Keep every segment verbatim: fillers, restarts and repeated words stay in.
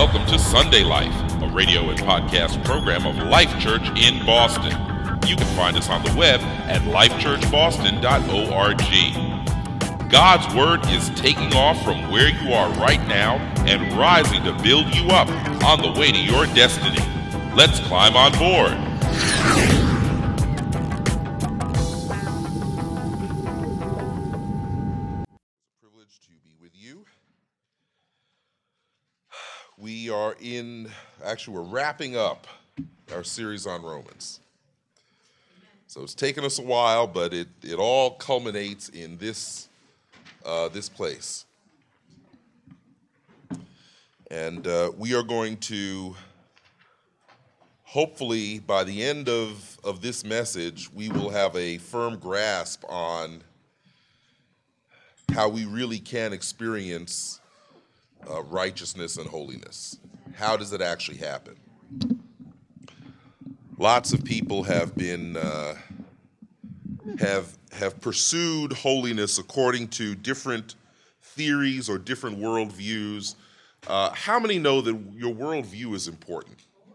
Welcome to Sunday Life, a radio and podcast program of Life Church in Boston. You can find us on the web at life church boston dot org. God's Word is taking off from where you are right now and rising to build you up on the way to your destiny. Let's climb on board. Privilege to be with you. We are in, actually we're wrapping up our series on Romans. So it's taken us a while, but it, it all culminates in this uh, this place. And uh, we are going to, hopefully by the end of, of this message, we will have a firm grasp on how we really can experience uh, righteousness and holiness. How does it actually happen? Lots of people have been uh, have have pursued holiness according to different theories or different worldviews. Uh, how many know that your worldview is important?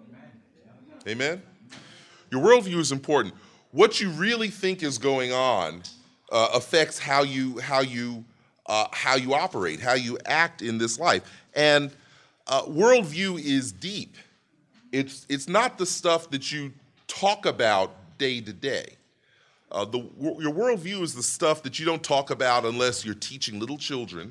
Amen? Your worldview is important. What you really think is going on uh, affects how you how you uh, how you operate, how you act in this life. And uh, worldview is deep. It's it's not the stuff that you talk about day to day. Uh, the your worldview is the stuff that you don't talk about unless you're teaching little children,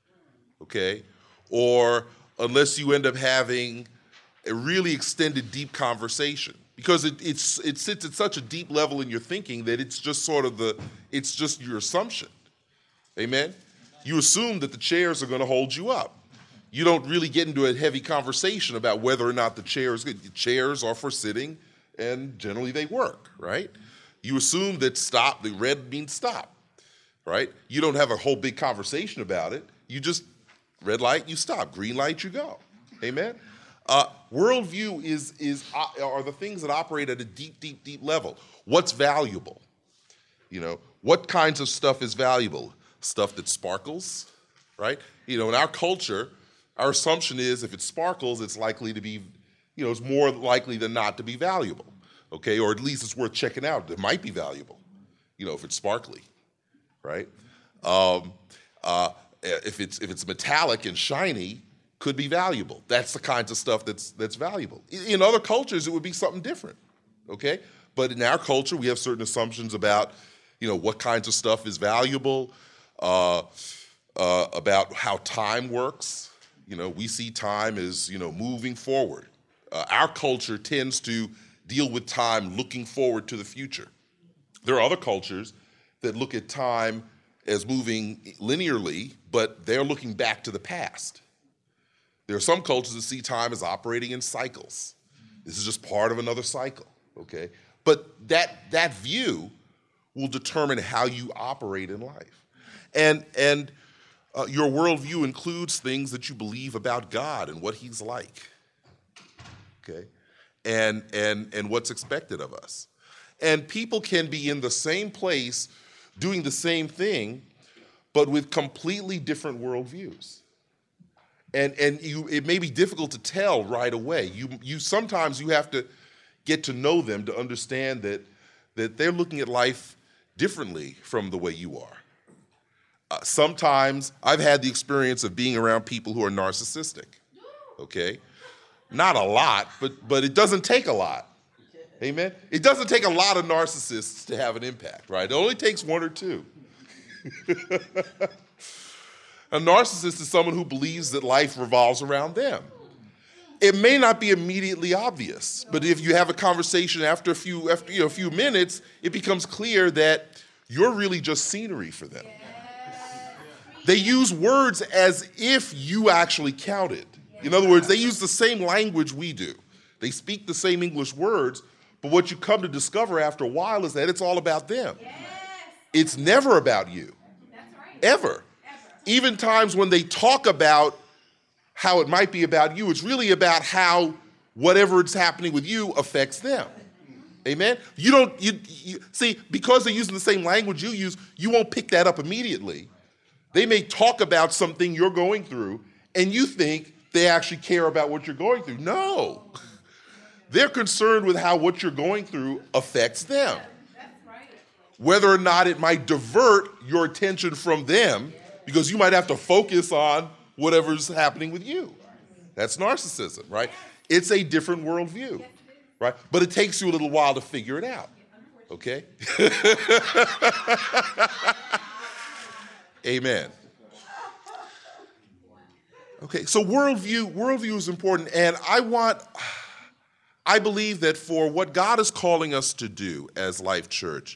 okay, or unless you end up having a really extended, deep conversation, because it it's it sits at such a deep level in your thinking that it's just sort of the it's just your assumption. Amen. You assume that the chairs are going to hold you up. You don't really get into a heavy conversation about whether or not the chair is good. The chairs are for sitting, and generally they work, right? You assume that stop, the red means stop, right? You don't have a whole big conversation about it. You just, red light, you stop. Green light, you go. Amen? Uh, worldview is, is uh, are the things that operate at a deep, deep, deep level. What's valuable? You know, what kinds of stuff is valuable? Stuff that sparkles, right? You know, in our culture, our assumption is if it sparkles, it's likely to be, you know, it's more likely than not to be valuable, okay? Or at least it's worth checking out. It might be valuable, you know, if it's sparkly, right? Um, uh, if it's if it's metallic and shiny, could be valuable. That's the kinds of stuff that's that's valuable. In other cultures, it would be something different, okay? But in our culture, we have certain assumptions about, you know, what kinds of stuff is valuable, uh, uh, about how time works. You know, we see time as, you know, moving forward. Uh, our culture tends to deal with time looking forward to the future. There are other cultures that look at time as moving linearly, but they're looking back to the past. There are some cultures that see time as operating in cycles. This is just part of another cycle, okay? But that that view will determine how you operate in life. And, and uh, your worldview includes things that you believe about God and what he's like. Okay, and and and what's expected of us. And people can be in the same place doing the same thing, but with completely different worldviews. And and you it may be difficult to tell right away. You you sometimes you have to get to know them to understand that that they're looking at life differently from the way you are. Uh, sometimes I've had the experience of being around people who are narcissistic. Okay. Not a lot, but but it doesn't take a lot. Amen? It doesn't take a lot of narcissists to have an impact, right? It only takes one or two. A narcissist is someone who believes that life revolves around them. It may not be immediately obvious, but if you have a conversation after a few after you know, a few minutes, it becomes clear that you're really just scenery for them. They use words as if you actually counted. In other words, they use the same language we do. They speak the same English words, but what you come to discover after a while is that it's all about them. Yes. It's never about you. That's right. Ever. Ever. Even times when they talk about how it might be about you, it's really about how whatever is happening with you affects them. Amen? You don't, you, you see, because they're using the same language you use, you won't pick that up immediately. They may talk about something you're going through, and you think they actually care about what you're going through. No. They're concerned with how what you're going through affects them. Whether or not it might divert your attention from them, because you might have to focus on whatever's happening with you. That's narcissism, right? It's a different worldview, right? But it takes you a little while to figure it out, okay? Amen. Okay, so worldview, worldview is important, and I want, I believe that for what God is calling us to do as Life Church,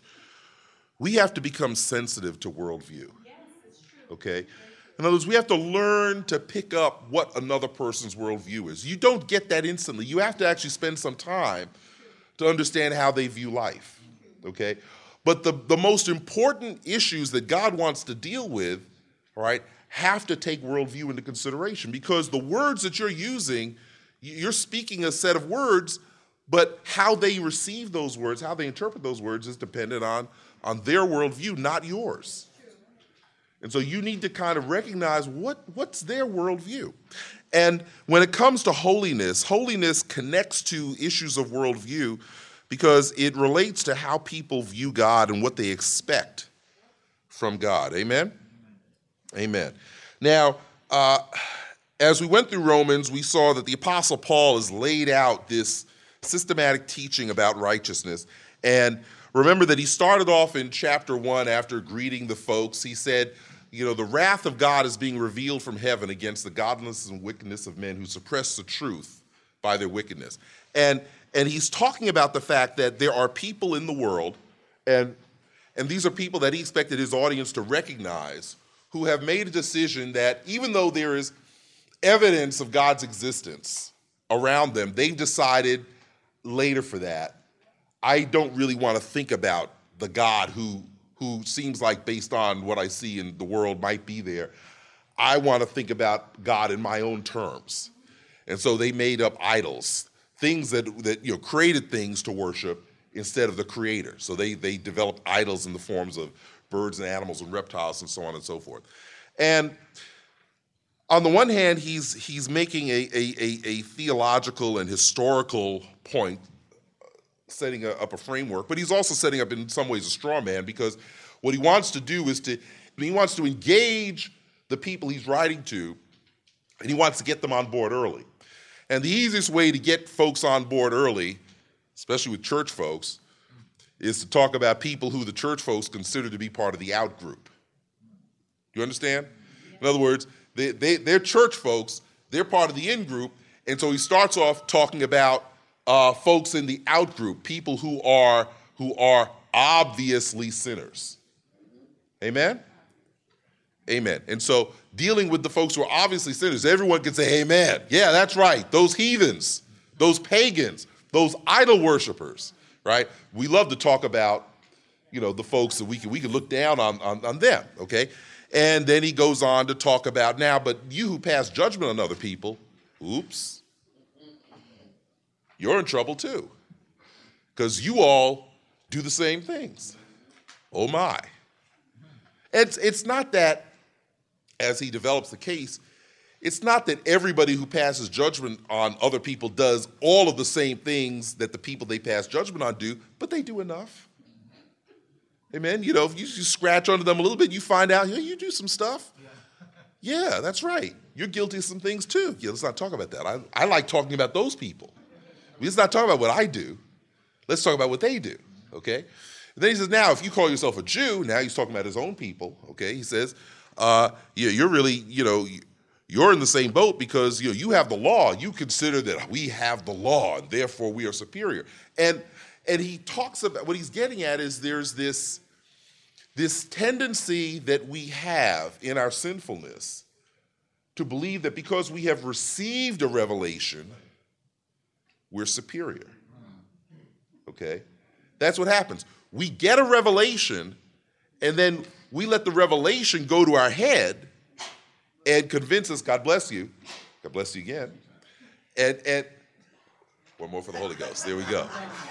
we have to become sensitive to worldview, okay? In other words, we have to learn to pick up what another person's worldview is. You don't get that instantly. You have to actually spend some time to understand how they view life, okay? But the, the most important issues that God wants to deal with, all right, have to take worldview into consideration, because the words that you're using, you're speaking a set of words, but how they receive those words, how they interpret those words is dependent on, on their worldview, not yours. And so you need to kind of recognize what, what's their worldview. And when it comes to holiness, holiness connects to issues of worldview because it relates to how people view God and what they expect from God. Amen? Amen. Now, uh, as we went through Romans, we saw that the Apostle Paul has laid out this systematic teaching about righteousness. And remember that he started off in chapter one after greeting the folks. He said, you know, the wrath of God is being revealed from heaven against the godlessness and wickedness of men who suppress the truth by their wickedness. And, and he's talking about the fact that there are people in the world, and, and these are people that he expected his audience to recognize, who have made a decision that even though there is evidence of God's existence around them, they've decided later for that, I don't really want to think about the God who who seems like, based on what I see in the world, might be there. I want to think about God in my own terms. And so they made up idols, things that, that you know, created things to worship instead of the creator. So they, they developed idols in the forms of birds and animals and reptiles and so on and so forth. And on the one hand, he's, he's making a, a, a, a theological and historical point, setting up a framework, but he's also setting up in some ways a straw man, because what he wants to do is to, he wants to engage the people he's writing to, and he wants to get them on board early. And the easiest way to get folks on board early, especially with church folks, is to talk about people who the church folks consider to be part of the out group. You understand? In other words, they, they, they're church folks, they're part of the in group, and so he starts off talking about Uh, folks in the out group, people who are who are obviously sinners. Amen? Amen. And so dealing with the folks who are obviously sinners, everyone can say amen. Yeah, that's right. Those heathens, those pagans, those idol worshipers, right? We love to talk about, you know, the folks that we can we can look down on, on, on them, okay? And then he goes on to talk about, now, but you who pass judgment on other people, oops, you're in trouble too, because you all do the same things. Oh my. It's, it's not that, as he develops the case, it's not that everybody who passes judgment on other people does all of the same things that the people they pass judgment on do, but they do enough. Amen? You know, if you, you scratch under them a little bit, you find out, yeah, you do some stuff. Yeah, that's right. You're guilty of some things too. Yeah, let's not talk about that. I, I like talking about those people. Let's not talk about what I do. Let's talk about what they do, okay? And then he says, now, if you call yourself a Jew, now he's talking about his own people, okay? He says, uh, yeah, you're really, you know, you're in the same boat because, you know, you have the law. You consider that we have the law, and therefore we are superior. And and he talks about, what he's getting at is there's this, this tendency that we have in our sinfulness to believe that because we have received a revelation, we're superior, okay? That's what happens. We get a revelation, and then we let the revelation go to our head and convince us, God bless you, God bless you again, and, and one more for the Holy Ghost, there we go.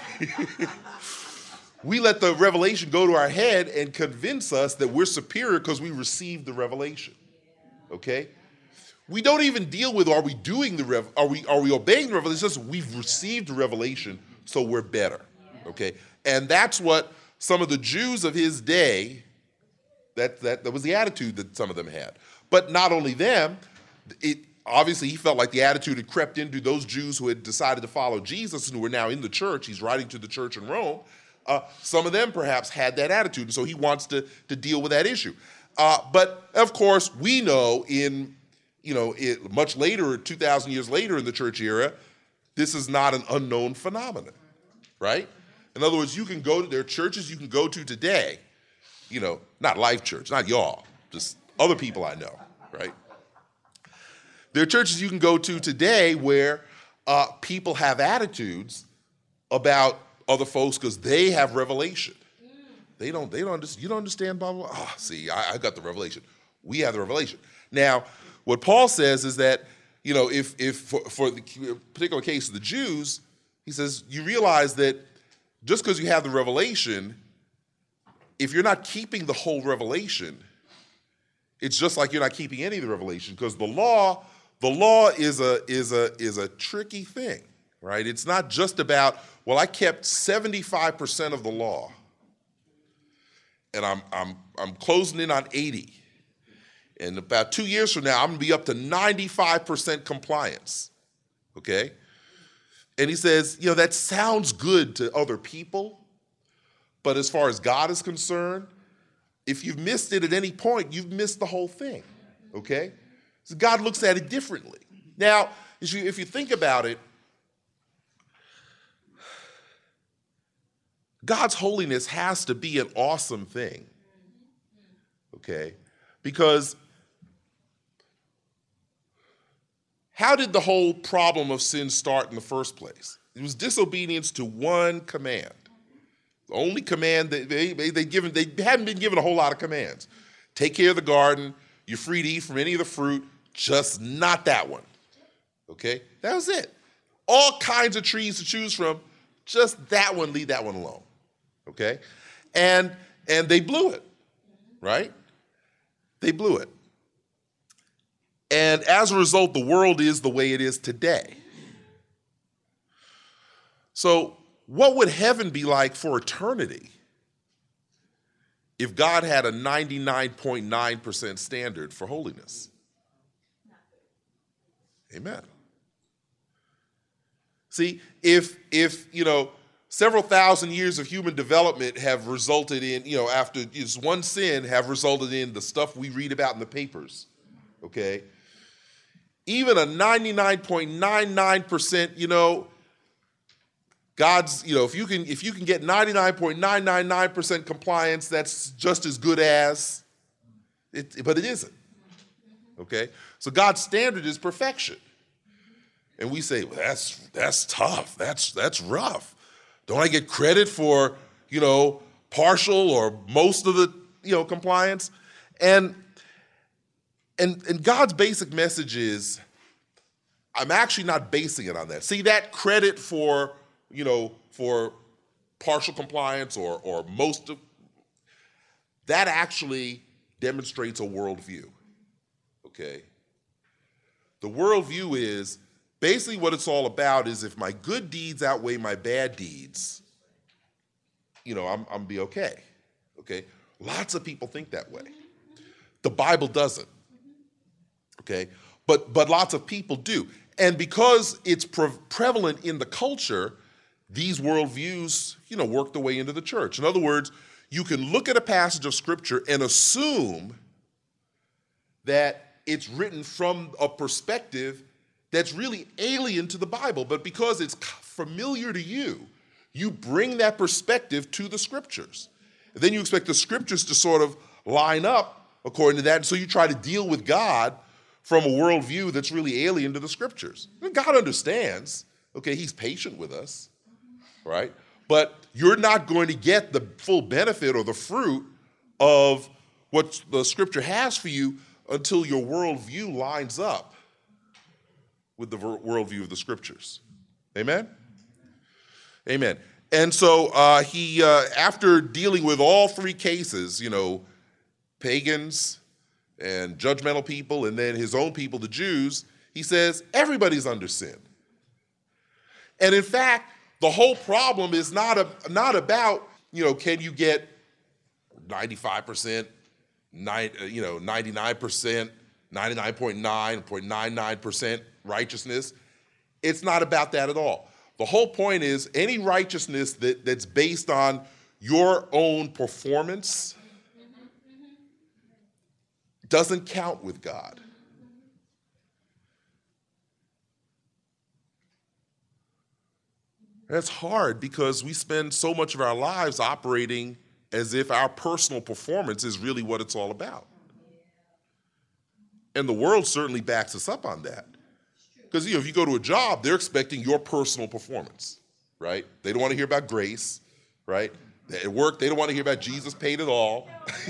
We let the revelation go to our head and convince us that we're superior because we received the revelation, okay? we don't even deal with are we doing the rev are we are we obeying the revelation? It's just we've received the revelation, so we're better. Okay, and that's what some of the Jews of his day, that that that was the attitude that some of them had. But not only them, it obviously he felt like the attitude had crept into those Jews who had decided to follow Jesus and who were now in the church. He's writing to the church in Rome. Uh, some of them perhaps had that attitude, and so he wants to to deal with that issue. Uh, but of course, we know in you know it, much later, two thousand years later in the church era, this is not an unknown phenomenon, right? In other words, you can go to there are churches you can go to today, you know, not Life Church, not y'all, just other people I know, right? There are churches you can go to today where uh, people have attitudes about other folks because they have revelation. They don't, they don't understand, you don't understand, blah, blah, blah. Oh, see, I, I got the revelation. We have the revelation. Now, what Paul says is that, you know, if, if for, for the particular case of the Jews, he says, you realize that just because you have the revelation, if you're not keeping the whole revelation, it's just like you're not keeping any of the revelation, because the law, the law is a, is a, is a tricky thing, right? It's not just about, well, I kept seventy-five percent of the law, and I'm, I'm, I'm closing in on eighty. And about two years from now, I'm going to be up to ninety-five percent compliance, okay? And he says, you know, that sounds good to other people, but as far as God is concerned, if you've missed it at any point, you've missed the whole thing, okay? So God looks at it differently. Now, if you, if you think about it, God's holiness has to be an awesome thing, okay? Because how did the whole problem of sin start in the first place? It was disobedience to one command. The only command that they, they, they, given, they hadn't been given a whole lot of commands. Take care of the garden, you're free to eat from any of the fruit, just not that one, okay? That was it. All kinds of trees to choose from, just that one, leave that one alone. Okay, and and they blew it, right? They blew it. And as a result, the world is the way it is today. So what would heaven be like for eternity if God had a ninety-nine point nine percent standard for holiness? Amen. See, if if, you know, several thousand years of human development have resulted in, you know, after just one sin, have resulted in the stuff we read about in the papers, okay? Even a ninety-nine point nine nine percent, you know, God's, you know, if you can if you can get ninety-nine point nine nine nine percent compliance, that's just as good as, it, but it isn't, okay? So God's standard is perfection. And we say, well, that's that's tough, that's that's rough. Don't I get credit for, you know, partial or most of the, you know, compliance? And and and God's basic message is, I'm actually not basing it on that. See, that credit for, you know, for partial compliance or or most of, that actually demonstrates a worldview, okay? The worldview is, basically what it's all about is if my good deeds outweigh my bad deeds, you know, I'm, I'm gonna be okay, okay? Lots of people think that way. The Bible doesn't, okay? But, but lots of people do. And because it's pre- prevalent in the culture, these worldviews, you know, work their way into the church. In other words, you can look at a passage of Scripture and assume that it's written from a perspective that's really alien to the Bible, but because it's familiar to you, you bring that perspective to the Scriptures. And then you expect the Scriptures to sort of line up according to that, and so you try to deal with God from a worldview that's really alien to the Scriptures. And God understands, okay, he's patient with us, right? But you're not going to get the full benefit or the fruit of what the Scripture has for you until your worldview lines up with the worldview of the Scriptures. Amen? Amen. And so uh, he, uh, after dealing with all three cases, you know, pagans, and judgmental people, and then his own people, the Jews, he says everybody's under sin. And in fact, the whole problem is not, a, not about, you know, can you get ninety-five percent, nine, you know, ninety-nine percent, ninety-nine point nine, zero point nine nine percent righteousness. It's not about that at all. The whole point is any righteousness that, that's based on your own performance doesn't count with God. That's hard because we spend so much of our lives operating as if our personal performance is really what it's all about. And the world certainly backs us up on that. Because, you know, if you go to a job, they're expecting your personal performance, right? They don't want to hear about grace, right? At work, they don't want to hear about Jesus paid it all.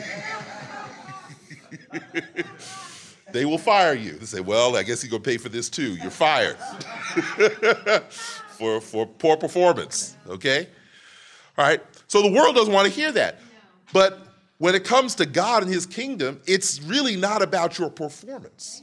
They will fire you. They say, well, I guess he's going to pay for this too. You're fired for, for poor performance, okay? All right, so the world doesn't want to hear that. But when it comes to God and his kingdom, it's really not about your performance.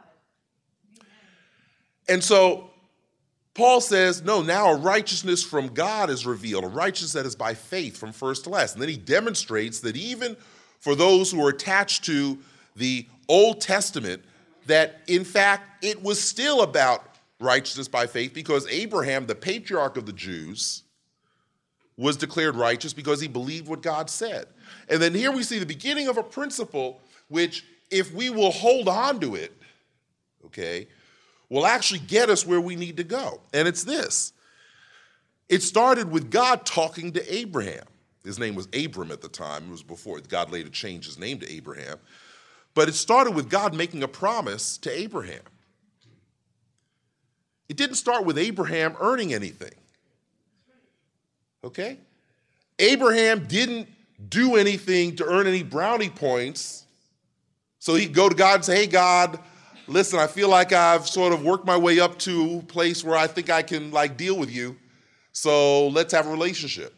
And so Paul says, no, now a righteousness from God is revealed, a righteousness that is by faith from first to last. And then he demonstrates that even for those who are attached to the Old Testament, that in fact it was still about righteousness by faith, because Abraham, the patriarch of the Jews, was declared righteous because he believed what God said. And then here we see the beginning of a principle which, if we will hold on to it, okay, will actually get us where we need to go. And it's this. It started with God talking to Abraham. His name was Abram at the time. It was before God later changed his name to Abraham. But it started with God making a promise to Abraham. It didn't start with Abraham earning anything. Okay? Abraham didn't do anything to earn any brownie points so he'd go to God and say, hey, God, listen, I feel like I've sort of worked my way up to a place where I think I can like deal with you, so let's have a relationship.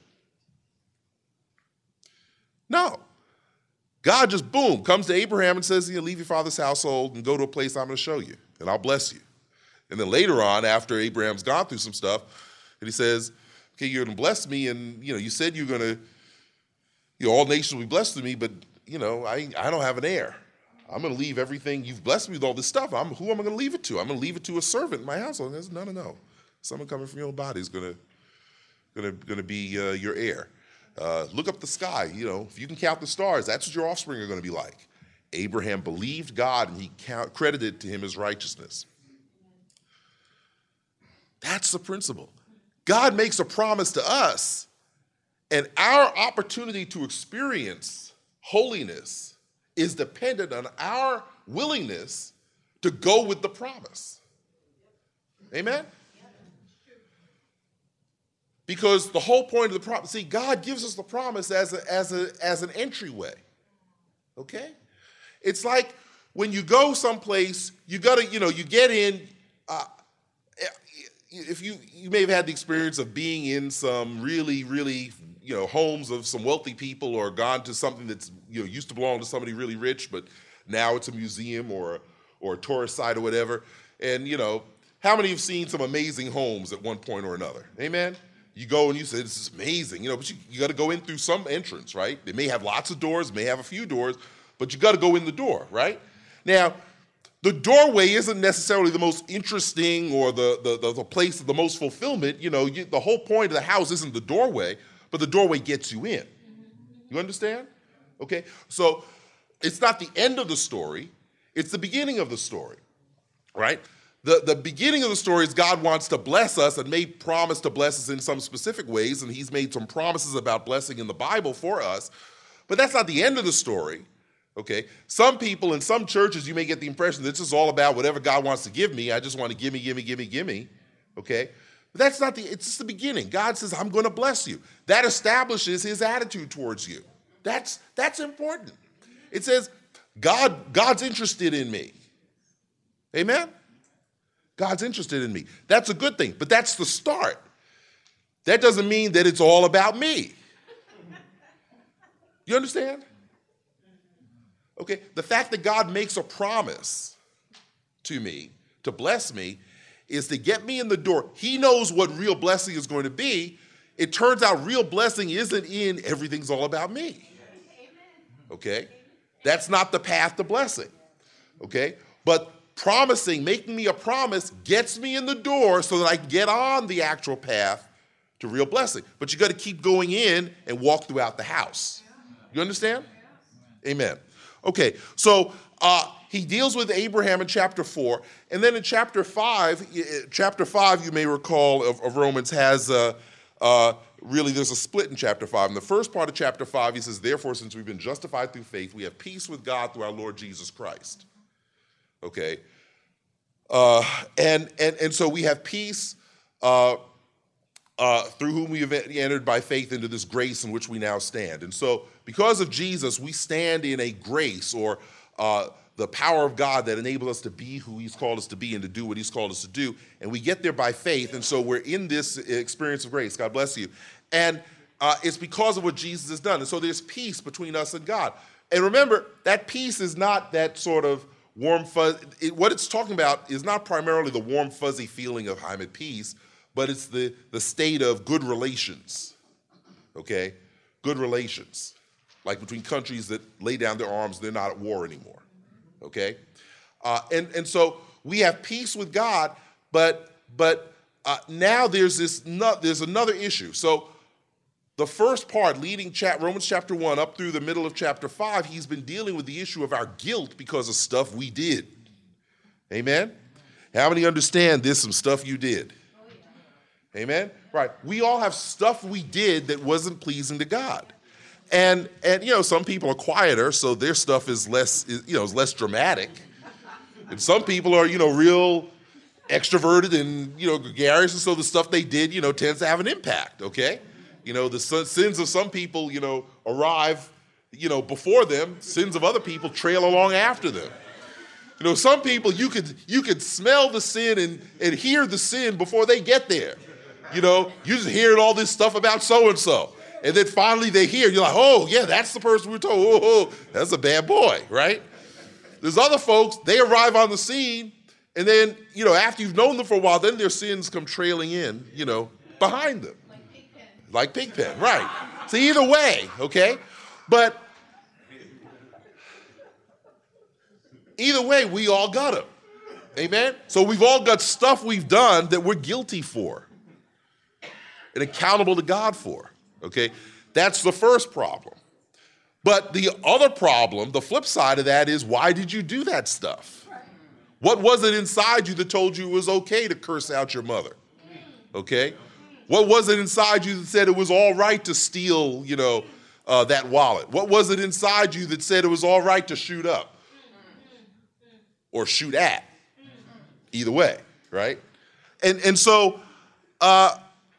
No. God just, boom, comes to Abraham and says, you know, leave your father's household and go to a place I'm going to show you, and I'll bless you. And then later on, after Abraham's gone through some stuff, and he says, okay, you're going to bless me, and, you know, you said you're going to, you know, all nations will be blessed to me, but, you know, I, I don't have an heir. I'm going to leave everything. You've blessed me with all this stuff. I'm, who am I going to leave it to? I'm going to leave it to a servant in my household. And he says, no, no, no. Someone coming from your own body is going to going to going to be uh, your heir. Uh, look up the sky. You know, if you can count the stars, that's what your offspring are going to be like. Abraham believed God, and he count, credited to him as righteousness. That's the principle. God makes a promise to us, and our opportunity to experience holiness is dependent on our willingness to go with the promise. Amen? Because the whole point of the promise, see, God gives us the promise as a, as a, as an entryway. Okay? It's like when you go someplace, you gotta, you know, you get in. Uh, if you you may have had the experience of being in some really, really, you know, homes of some wealthy people, or gone to something that's, you know, used to belong to somebody really rich, but now it's a museum or or a tourist site or whatever. And, you know, how many have seen some amazing homes at one point or another? Amen? You go and you say, this is amazing, you know, but you, you got to go in through some entrance, right? They may have lots of doors, may have a few doors, but you got to go in the door, right? Now, the doorway isn't necessarily the most interesting or the, the, the, the place of the most fulfillment. You know, you, the whole point of the house isn't the doorway, but the doorway gets you in. You understand? Okay? So it's not the end of the story. It's the beginning of the story, right? The, the beginning of the story is God wants to bless us and made promise to bless us in some specific ways, and he's made some promises about blessing in the Bible for us. But that's not the end of the story. Okay, some people in some churches, you may get the impression that this is all about whatever God wants to give me. I just want to give me, give me, give me, give me. Okay, but that's not the, it's just the beginning. God says, I'm going to bless you. That establishes his attitude towards you. That's, that's important. It says, God, God's interested in me. Amen? God's interested in me. That's a good thing, but that's the start. That doesn't mean that it's all about me. You understand? Okay, the fact that God makes a promise to me, to bless me, is to get me in the door. He knows what real blessing is going to be. It turns out real blessing isn't in everything's all about me. Okay? That's not the path to blessing. Okay? But promising, making me a promise, gets me in the door so that I can get on the actual path to real blessing. But you got to keep going in and walk throughout the house. You understand? Amen. Okay, so uh, he deals with Abraham in chapter four, and then in chapter five, chapter five, you may recall, of, of Romans has, uh, uh, really there's a split in chapter five. In the first part of chapter five, he says, therefore, since we've been justified through faith, we have peace with God through our Lord Jesus Christ. Okay, uh, and, and, and so we have peace uh, uh, through whom we have entered by faith into this grace in which we now stand. And so because of Jesus, we stand in a grace, or uh, the power of God that enables us to be who he's called us to be and to do what he's called us to do. And we get there by faith. And so we're in this experience of grace. God bless you. And uh, it's because of what Jesus has done. And so there's peace between us and God. And remember, that peace is not that sort of warm fuzz. It, what it's talking about is not primarily the warm, fuzzy feeling of I'm at peace, but it's the, the state of good relations. Okay? Good relations. Like between countries that lay down their arms, they're not at war anymore, okay? Uh, and, and so we have peace with God, but, but uh, now there's, this no, there's another issue. So the first part, leading chat, Romans chapter one up through the middle of chapter five, he's been dealing with the issue of our guilt because of stuff we did. Amen? How many understand there's some stuff you did? Amen? Right. We all have stuff we did that wasn't pleasing to God. And, and you know, some people are quieter, so their stuff is less, is, you know, is less dramatic. And some people are, you know, real extroverted and, you know, gregarious, and so the stuff they did, you know, tends to have an impact, okay? You know, the sins of some people, you know, arrive, you know, before them. Sins of other people trail along after them. You know, some people, you could, you could smell the sin and, and hear the sin before they get there. You know, you just hearing all this stuff about so-and-so. And then finally they hear, you're like, oh, yeah, that's the person we're told. Oh, oh, that's a bad boy, right? There's other folks, they arrive on the scene, and then, you know, after you've known them for a while, then their sins come trailing in, you know, behind them. Like Pigpen. Like Pigpen, right. So either way, okay? But either way, we all got them. Amen? So we've all got stuff we've done that we're guilty for and accountable to God for. Okay, that's the first problem. But the other problem, the flip side of that is, why did you do that stuff? What was it inside you that told you it was okay to curse out your mother? Okay? What was it inside you that said it was all right to steal, you know, uh, that wallet? What was it inside you that said it was all right to shoot up? Or shoot at? Either way, right? And, and so, uh,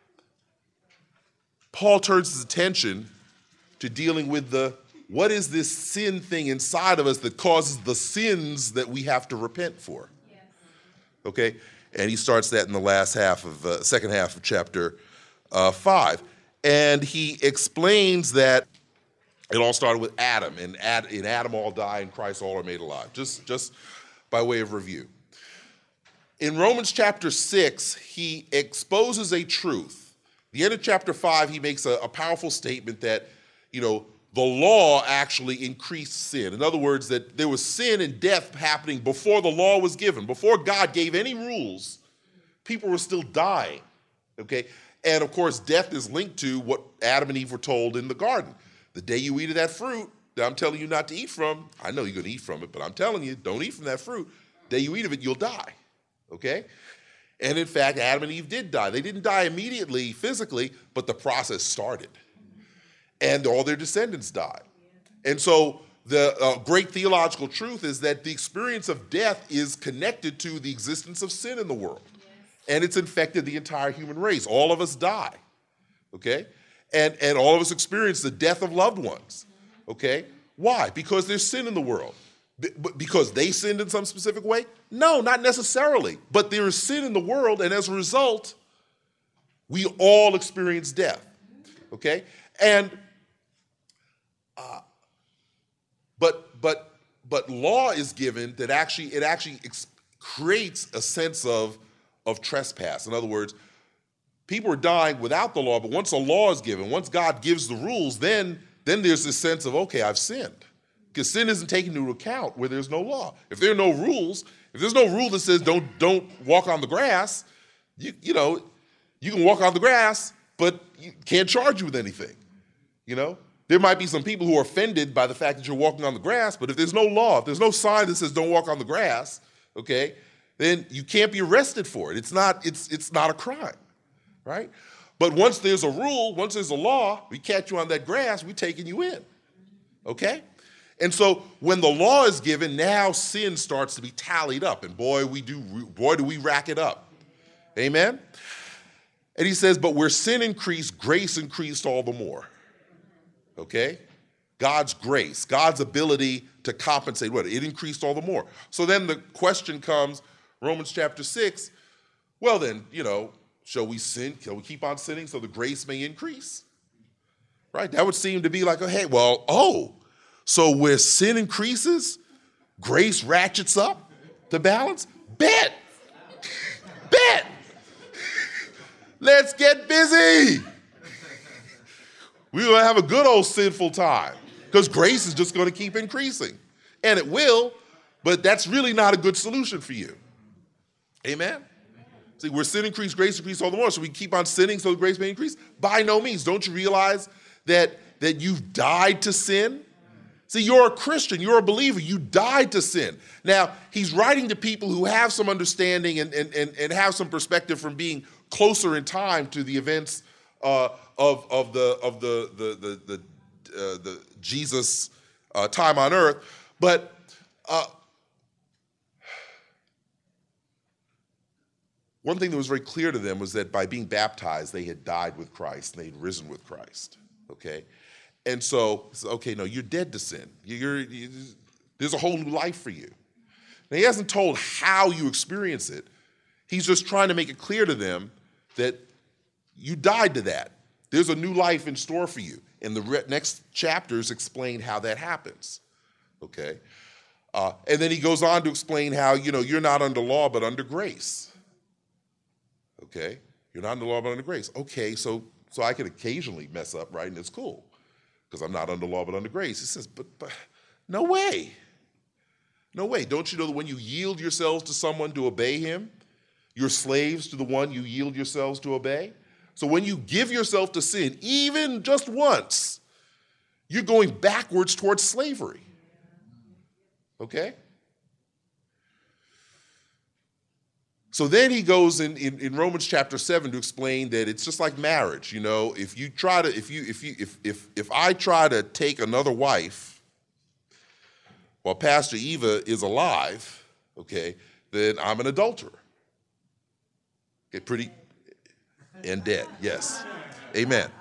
Paul turns his attention to dealing with the, what is this sin thing inside of us that causes the sins that we have to repent for? Yes. Okay? And he starts that in the last half of, uh, second half of chapter uh, five. And he explains that it all started with Adam, and Ad, in Adam all die, and Christ all are made alive. Just, just by way of review. In Romans chapter six, he exposes a truth. The end of chapter five, he makes a, a powerful statement that, you know, the law actually increased sin. In other words, that there was sin and death happening before the law was given. Before God gave any rules, people were still dying, okay? And, of course, death is linked to what Adam and Eve were told in the garden. The day you eat of that fruit that I'm telling you not to eat from, I know you're going to eat from it, but I'm telling you, don't eat from that fruit. The day you eat of it, you'll die, okay? And in fact, Adam and Eve did die. They didn't die immediately physically, but the process started. And all their descendants died. And so the uh, great theological truth is that the experience of death is connected to the existence of sin in the world. Yes. And it's infected the entire human race. All of us die, okay? And, and all of us experience the death of loved ones, okay? Why? Because there's sin in the world. Because they sinned in some specific way? No, not necessarily. But there is sin in the world, and as a result, we all experience death. Okay? And, uh, but, but but law is given that actually, it actually ex- creates a sense of, of trespass. In other words, people are dying without the law, but once a law is given, once God gives the rules, then, then there's this sense of, okay, I've sinned. Because sin isn't taken into account where there's no law. If there are no rules, if there's no rule that says don't, don't walk on the grass, you, you know, you can walk on the grass, but you can't charge you with anything. You know, there might be some people who are offended by the fact that you're walking on the grass, but if there's no law, if there's no sign that says don't walk on the grass, okay, then you can't be arrested for it. It's not, it's, it's not a crime, right? But once there's a rule, once there's a law, we catch you on that grass, we're taking you in, okay? And so when the law is given, now sin starts to be tallied up, and boy, we do, boy, do we rack it up. Amen? And he says, but where sin increased, grace increased all the more. Okay? God's grace, God's ability to compensate, what? It increased all the more. So then the question comes, Romans chapter six, well then, you know, shall we sin? Shall we keep on sinning so the grace may increase? Right? That would seem to be like, oh, hey, well, oh, so where sin increases, grace ratchets up to balance? Bet. Bet. Let's get busy. We're going to have a good old sinful time because grace is just going to keep increasing. And it will, but that's really not a good solution for you. Amen? See, where sin increase, grace increase all the more. So we keep on sinning so the grace may increase? By no means. Don't you realize that, that you've died to sin? See, you're a Christian, you're a believer, you died to sin. Now, he's writing to people who have some understanding and, and, and, and have some perspective from being closer in time to the events uh, of, of the of the the the, the, uh, the Jesus uh, time on earth. But uh, one thing that was very clear to them was that by being baptized, they had died with Christ and they had risen with Christ. Okay? And so, okay, no, you're dead to sin. You're, you're, there's a whole new life for you. Now, he hasn't told how you experience it. He's just trying to make it clear to them that you died to that. There's a new life in store for you. And the re- next chapters explain how that happens, okay? Uh, and then he goes on to explain how, you know, you're not under law but under grace, okay? You're not under law but under grace. Okay, so, so I can occasionally mess up, right, and it's cool. Because I'm not under law but under grace. He says, but, but no way. No way. Don't you know that when you yield yourselves to someone to obey him, you're slaves to the one you yield yourselves to obey? So when you give yourself to sin, even just once, you're going backwards towards slavery. Okay? So then he goes in, in, in Romans chapter seven to explain that it's just like marriage. You know, if you try to, if you, if you, if if if I try to take another wife while Pastor Eva is alive, okay, then I'm an adulterer. Okay, pretty and dead. Yes, amen.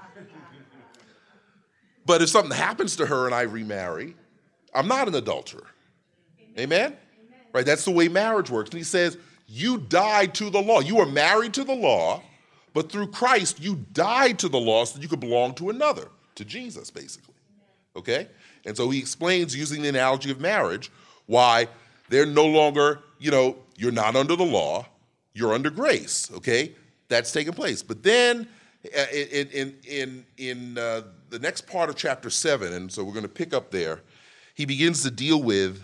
But if something happens to her and I remarry, I'm not an adulterer. Amen? Right? That's the way marriage works. And he says, you died to the law. You were married to the law, but through Christ, you died to the law so that you could belong to another, to Jesus, basically. Okay? And so he explains, using the analogy of marriage, why they're no longer, you know, you're not under the law, you're under grace. Okay? That's taking place. But then in, in, in, in uh, the next part of chapter seven, and so we're going to pick up there, he begins to deal with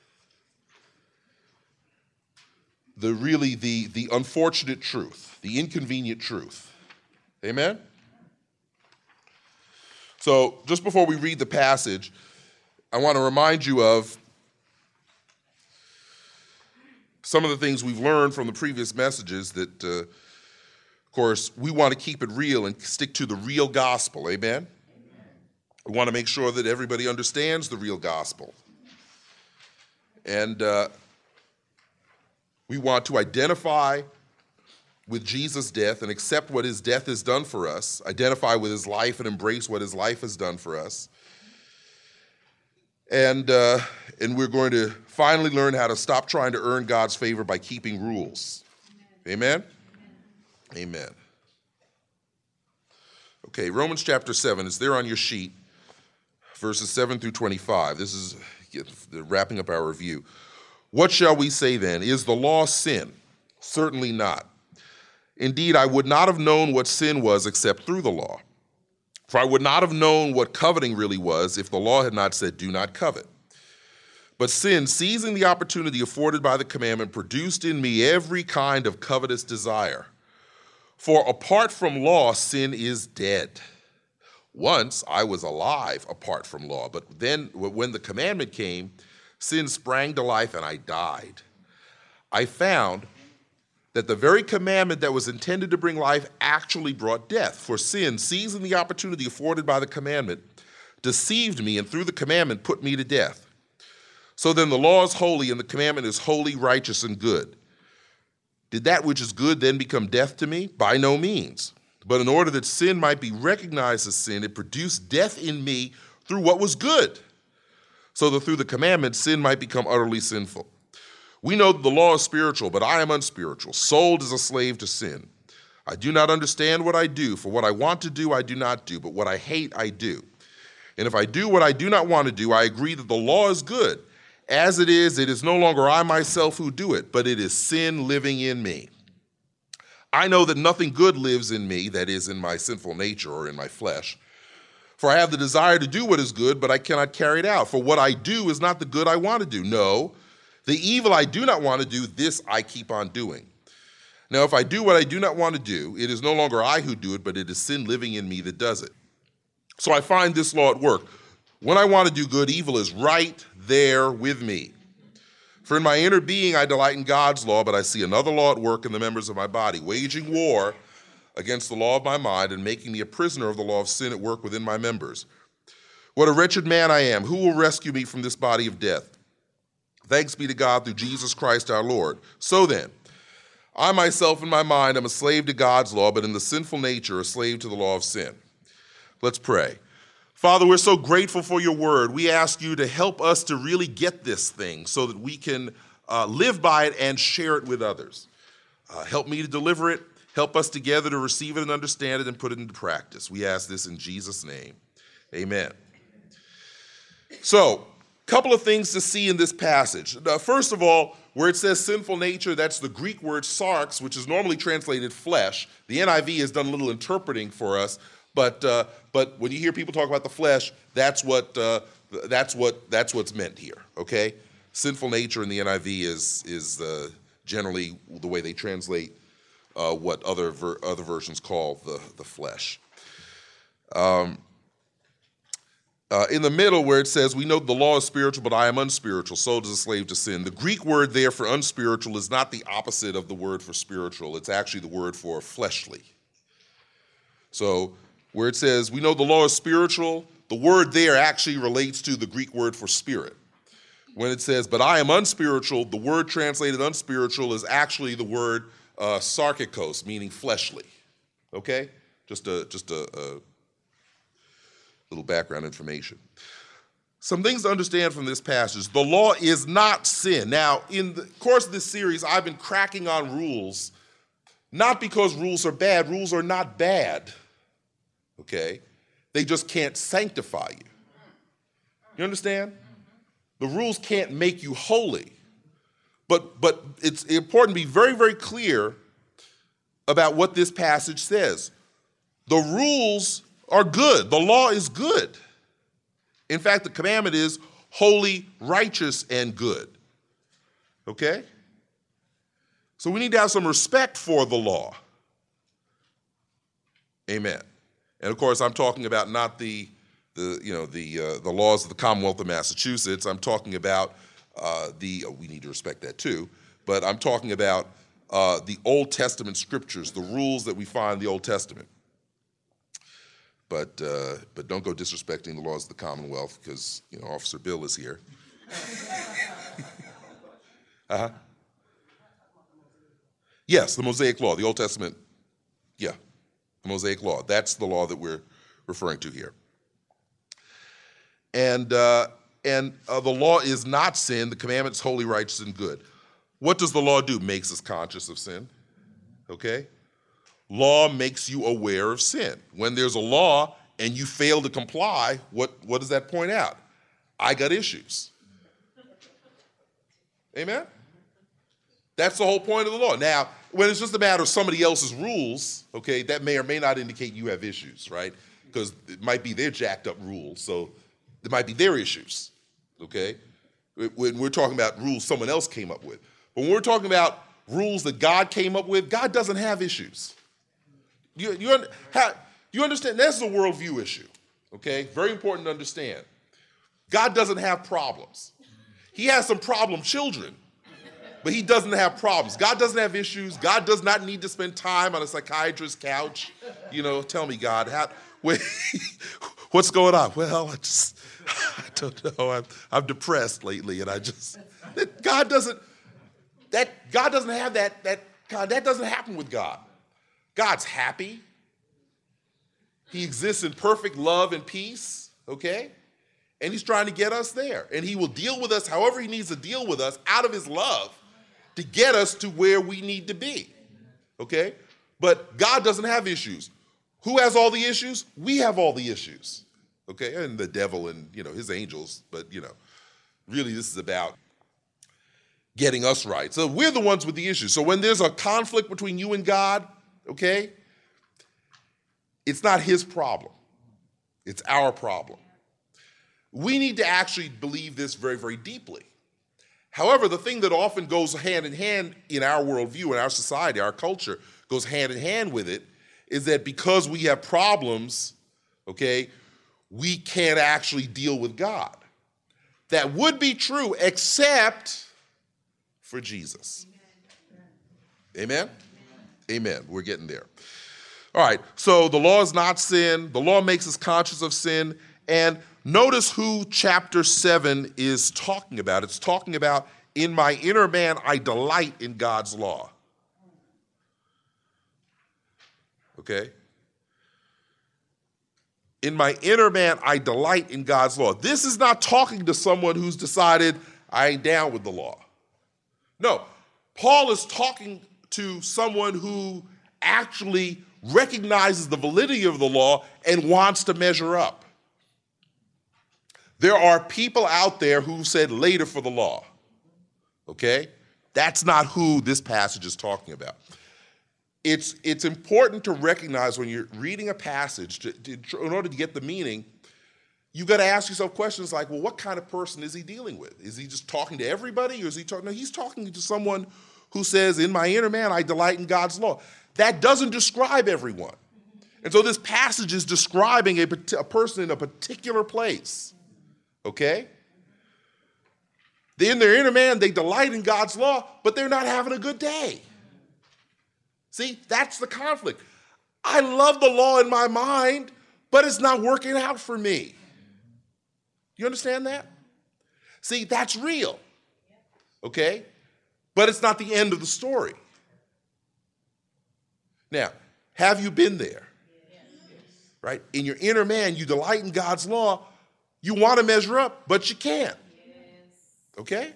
the really the, the unfortunate truth, the inconvenient truth. Amen? So just before we read the passage, I want to remind you of some of the things we've learned from the previous messages that, uh, of course, we want to keep it real and stick to the real gospel. Amen? We want to make sure that everybody understands the real gospel. And uh, we want to identify with Jesus' death and accept what his death has done for us, identify with his life and embrace what his life has done for us. And, uh, and we're going to finally learn how to stop trying to earn God's favor by keeping rules. Amen? Amen. Amen. Okay, Romans chapter seven. It's there on your sheet, verses seven through twenty-five. This is get, wrapping up our review. What shall we say then? Is the law sin? Certainly not. Indeed, I would not have known what sin was except through the law. For I would not have known what coveting really was if the law had not said, do not covet. But sin, seizing the opportunity afforded by the commandment, produced in me every kind of covetous desire. For apart from law, sin is dead. Once I was alive apart from law, but then when the commandment came, sin sprang to life and I died. I found that the very commandment that was intended to bring life actually brought death. For sin, seizing the opportunity afforded by the commandment, deceived me and through the commandment put me to death. So then the law is holy and the commandment is holy, righteous, and good. Did that which is good then become death to me? By no means. But in order that sin might be recognized as sin, it produced death in me through what was good, so that through the commandment sin might become utterly sinful. We know that the law is spiritual, but I am unspiritual, sold as a slave to sin. I do not understand what I do, for what I want to do I do not do, but what I hate I do. And if I do what I do not want to do, I agree that the law is good. As it is, it is no longer I myself who do it, but it is sin living in me. I know that nothing good lives in me, that is, in my sinful nature or in my flesh. For I have the desire to do what is good, but I cannot carry it out. For what I do is not the good I want to do. No, the evil I do not want to do, this I keep on doing. Now, if I do what I do not want to do, it is no longer I who do it, but it is sin living in me that does it. So I find this law at work. When I want to do good, evil is right there with me. For in my inner being I delight in God's law, but I see another law at work in the members of my body, waging war against the law of my mind and making me a prisoner of the law of sin at work within my members. What a wretched man I am. Who will rescue me from this body of death? Thanks be to God through Jesus Christ our Lord. So then, I myself in my mind am a slave to God's law, but in the sinful nature a slave to the law of sin. Let's pray. Father, we're so grateful for your word. We ask you to help us to really get this thing so that we can uh, live by it and share it with others. Uh, help me to deliver it. Help us together to receive it and understand it and put it into practice. We ask this in Jesus' name. Amen. So, a couple of things to see in this passage. Now, first of all, where it says sinful nature, that's the Greek word sarx, which is normally translated flesh. The N I V has done a little interpreting for us, but uh, but when you hear people talk about the flesh, that's what uh, that's what that's what's meant here. Okay, sinful nature in the N I V is is uh, generally the way they translate uh, what other ver- other versions call the the flesh. Um, Uh, in the middle where it says, we know the law is spiritual, but I am unspiritual, sold as a slave to sin. The Greek word there for unspiritual is not the opposite of the word for spiritual. It's actually the word for fleshly. So where it says, we know the law is spiritual, the word there actually relates to the Greek word for spirit. When it says, but I am unspiritual, the word translated unspiritual is actually the word uh, sarkikos, meaning fleshly. Okay? Just a, just a, a little background information. Some things to understand from this passage. The law is not sin. Now, in the course of this series, I've been cracking on rules, not because rules are bad. Rules are not bad, okay? They just can't sanctify you. You understand? The rules can't make you holy. But, but it's important to be very, very clear about what this passage says. The rules are good. The law is good. In fact, the commandment is holy, righteous, and good. Okay? So we need to have some respect for the law. Amen. And of course, I'm talking about not the, the you know, the uh, the laws of the Commonwealth of Massachusetts. I'm talking about uh, the, oh, we need to respect that too, but I'm talking about uh, the Old Testament scriptures, the rules that we find in the Old Testament. But uh, but don't go disrespecting the laws of the Commonwealth because, you know, Officer Bill is here. uh-huh. Yes, the Mosaic Law, the Old Testament. Yeah, the Mosaic Law. That's the law that we're referring to here. And uh, and uh, the law is not sin. The commandment is holy, righteous, and good. What does the law do? Makes us conscious of sin. Okay? Law makes you aware of sin. When there's a law and you fail to comply, what, what does that point out? I got issues. Amen? That's the whole point of the law. Now, when it's just a matter of somebody else's rules, okay, that may or may not indicate you have issues, right? Because it might be their jacked up rules, so it might be their issues, okay? When we're talking about rules someone else came up with. But when we're talking about rules that God came up with, God doesn't have issues. You, you, how, you understand? That's a worldview issue, okay? Very important to understand. God doesn't have problems. He has some problem children, but he doesn't have problems. God doesn't have issues. God does not need to spend time on a psychiatrist's couch. You know, tell me, God, how, wait, what's going on? Well, I just, I don't know. I'm, I'm depressed lately, and I just, God doesn't, that, God doesn't have that, that, God, that doesn't happen with God. God's happy. He exists in perfect love and peace, okay? And he's trying to get us there. And he will deal with us however he needs to deal with us out of his love to get us to where we need to be, okay? But God doesn't have issues. Who has all the issues? We have all the issues, okay? And the devil and, you know, his angels, but, you know, really this is about getting us right. So we're the ones with the issues. So when there's a conflict between you and God, okay, it's not his problem. It's our problem. We need to actually believe this very, very deeply. However, the thing that often goes hand in hand in our worldview, in our society, our culture, goes hand in hand with it, is that because we have problems, okay, we can't actually deal with God. That would be true except for Jesus. Amen? Amen? Amen. We're getting there. All right, so the law is not sin. The law makes us conscious of sin. And notice who chapter seven is talking about. It's talking about, in my inner man, I delight in God's law. Okay? In my inner man, I delight in God's law. This is not talking to someone who's decided, I ain't down with the law. No, Paul is talking to someone who actually recognizes the validity of the law and wants to measure up. There are people out there who said later for the law, okay? That's not who this passage is talking about. It's, it's important to recognize when you're reading a passage, to, to, in order to get the meaning, you've got to ask yourself questions like, well, what kind of person is he dealing with? Is he just talking to everybody, or is he talking? No, he's talking to someone who says, in my inner man, I delight in God's law. That doesn't describe everyone. And so this passage is describing a, a person in a particular place. Okay? In their inner man, they delight in God's law, but they're not having a good day. See, that's the conflict. I love the law in my mind, but it's not working out for me. You understand that? See, that's real. Okay? But it's not the end of the story. Now, have you been there? Right? In your inner man, you delight in God's law. You want to measure up, but you can't. Okay?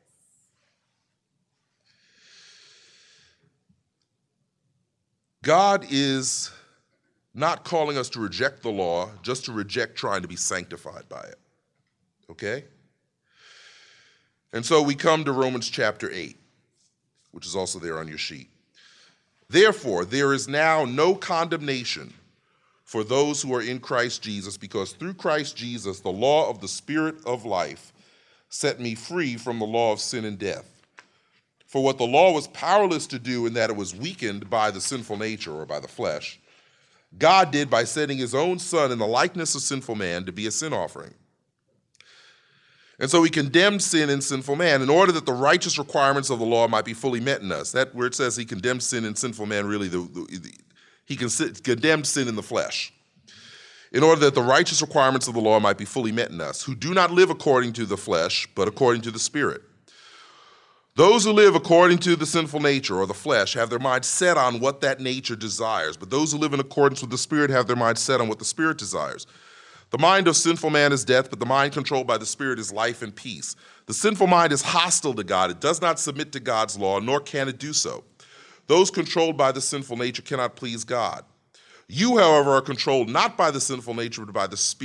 God is not calling us to reject the law, just to reject trying to be sanctified by it. Okay? And so we come to Romans chapter eight, which is also there on your sheet. Therefore, there is now no condemnation for those who are in Christ Jesus, because through Christ Jesus, the law of the Spirit of life set me free from the law of sin and death. For what the law was powerless to do in that it was weakened by the sinful nature or by the flesh, God did by sending his own Son in the likeness of sinful man to be a sin offering. And so he condemned sin in sinful man in order that the righteous requirements of the law might be fully met in us. That where it says he condemned sin in sinful man, really the, the, the he condemned sin in the flesh, in order that the righteous requirements of the law might be fully met in us, who do not live according to the flesh, but according to the Spirit. Those who live according to the sinful nature or the flesh have their mind set on what that nature desires, but those who live in accordance with the Spirit have their mind set on what the Spirit desires. The mind of sinful man is death, but the mind controlled by the Spirit is life and peace. The sinful mind is hostile to God. It does not submit to God's law, nor can it do so. Those controlled by the sinful nature cannot please God. You, however, are controlled not by the sinful nature, but by the Spirit,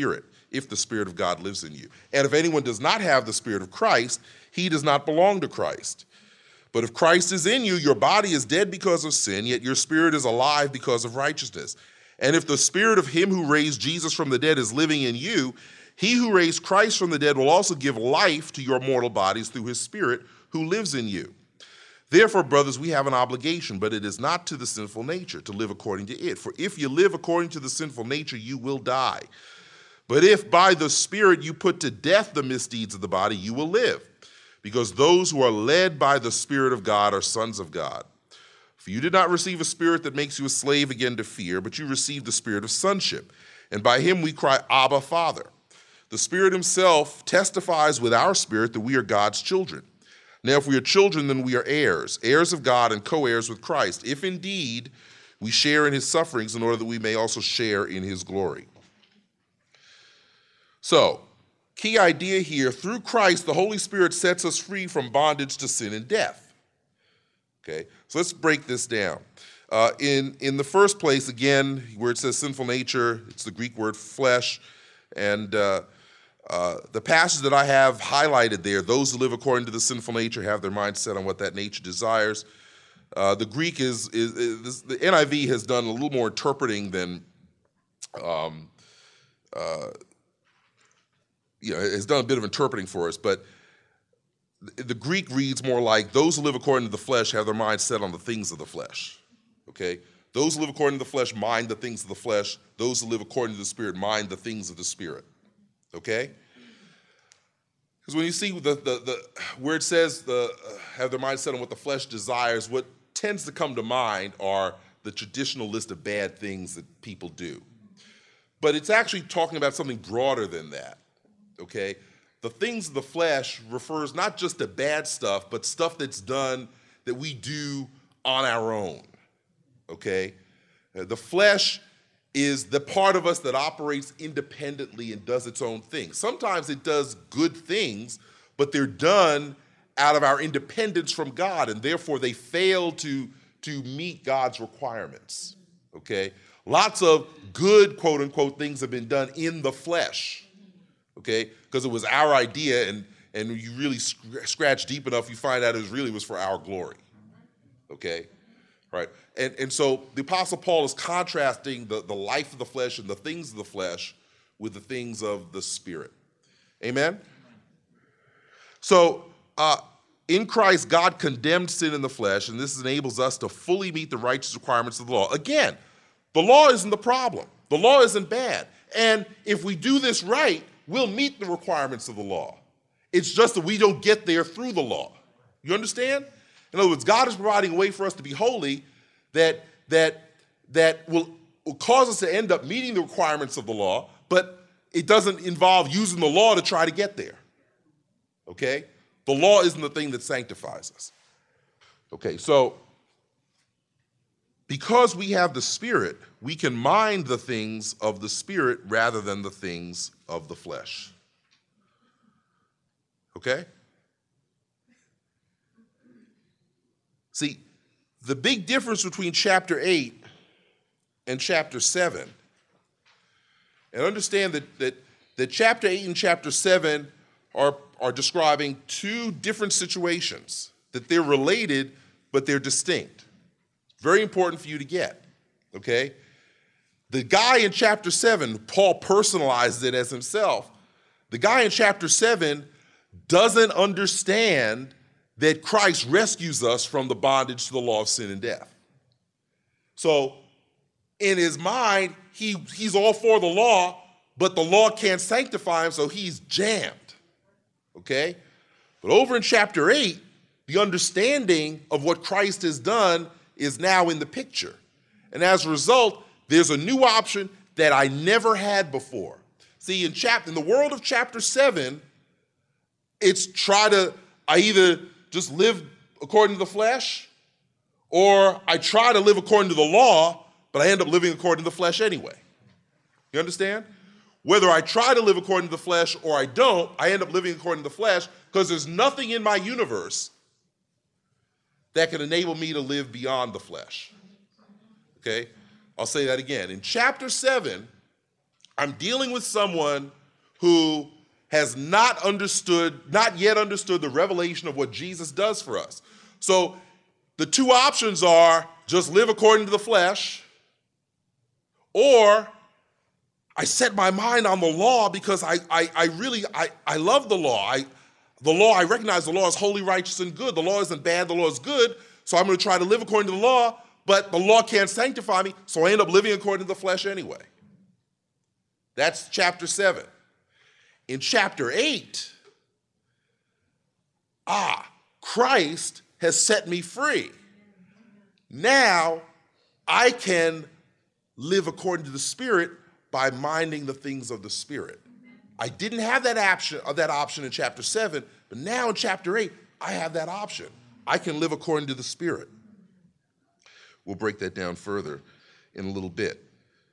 if the Spirit of God lives in you. And if anyone does not have the Spirit of Christ, he does not belong to Christ. But if Christ is in you, your body is dead because of sin, yet your spirit is alive because of righteousness. And if the Spirit of him who raised Jesus from the dead is living in you, he who raised Christ from the dead will also give life to your mortal bodies through his Spirit who lives in you. Therefore, brothers, we have an obligation, but it is not to the sinful nature to live according to it. For if you live according to the sinful nature, you will die. But if by the Spirit you put to death the misdeeds of the body, you will live. Because those who are led by the Spirit of God are sons of God. For you did not receive a spirit that makes you a slave again to fear, but you received the spirit of sonship. And by him we cry, Abba, Father. The Spirit himself testifies with our spirit that we are God's children. Now, if we are children, then we are heirs, heirs of God and co-heirs with Christ, if indeed we share in his sufferings in order that we may also share in his glory. So, key idea here, through Christ, the Holy Spirit sets us free from bondage to sin and death. Okay, so let's break this down. Uh, in, in the first place, again, where it says sinful nature, it's the Greek word flesh, and uh, uh, the passage that I have highlighted there, those who live according to the sinful nature have their mind set on what that nature desires. Uh, the Greek is, is, is, the N I V has done a little more interpreting than um, uh, you know, has done a bit of interpreting for us, but the, the Greek reads more like, those who live according to the flesh have their mind set on the things of the flesh, okay? Those who live according to the flesh mind the things of the flesh. Those who live according to the Spirit mind the things of the Spirit, okay? Because when you see the, the, the where it says the uh, have their mind set on what the flesh desires, what tends to come to mind are the traditional list of bad things that people do. But it's actually talking about something broader than that. Okay, the things of the flesh refers not just to bad stuff, but stuff that's done that we do on our own. Okay, uh, the flesh is the part of us that operates independently and does its own thing. Sometimes it does good things, but they're done out of our independence from God, and therefore they fail to, to meet God's requirements. Okay, lots of good, quote unquote, things have been done in the flesh. Okay, because it was our idea, and and you really sc- scratch deep enough, you find out it was really was for our glory. Okay, right, and and so the Apostle Paul is contrasting the, the life of the flesh and the things of the flesh with the things of the Spirit. Amen. So uh, in Christ, God condemned sin in the flesh, and this enables us to fully meet the righteous requirements of the law. Again, the law isn't the problem. The law isn't bad, and if we do this right, we'll meet the requirements of the law. It's just that we don't get there through the law. You understand? In other words, God is providing a way for us to be holy that, that, that will, will cause us to end up meeting the requirements of the law, but it doesn't involve using the law to try to get there. Okay? The law isn't the thing that sanctifies us. Okay, so because we have the Spirit, we can mind the things of the Spirit rather than the things of the flesh. Okay? See, the big difference between chapter eight and chapter seven, and understand that, that, that chapter eight and chapter seven are, are describing two different situations, that they're related, but they're distinct. Very important for you to get, okay? The guy in chapter seven, Paul personalizes it as himself. The guy in chapter seven doesn't understand that Christ rescues us from the bondage to the law of sin and death. So in his mind, he, he's all for the law, but the law can't sanctify him, so he's jammed, okay? But over in chapter eight, the understanding of what Christ has done is now in the picture. And as a result, there's a new option that I never had before. See, in chapter, in the world of chapter seven, it's try to, I either just live according to the flesh, or I try to live according to the law, but I end up living according to the flesh anyway. You understand? Whether I try to live according to the flesh or I don't, I end up living according to the flesh because there's nothing in my universe that can enable me to live beyond the flesh. Okay? I'll say that again. In chapter seven, I'm dealing with someone who has not understood, not yet understood the revelation of what Jesus does for us. So the two options are just live according to the flesh, or I set my mind on the law because I, I, I really, I, I love the law. I, the law, I recognize the law is holy, righteous, and good. The law isn't bad, the law is good. So I'm going to try to live according to the law, but the law can't sanctify me, so I end up living according to the flesh anyway. That's chapter seven. In chapter eight, ah, Christ has set me free. Now I can live according to the Spirit by minding the things of the Spirit. I didn't have that option, that option in chapter seven, but now in chapter eight, I have that option. I can live according to the Spirit. We'll break that down further in a little bit.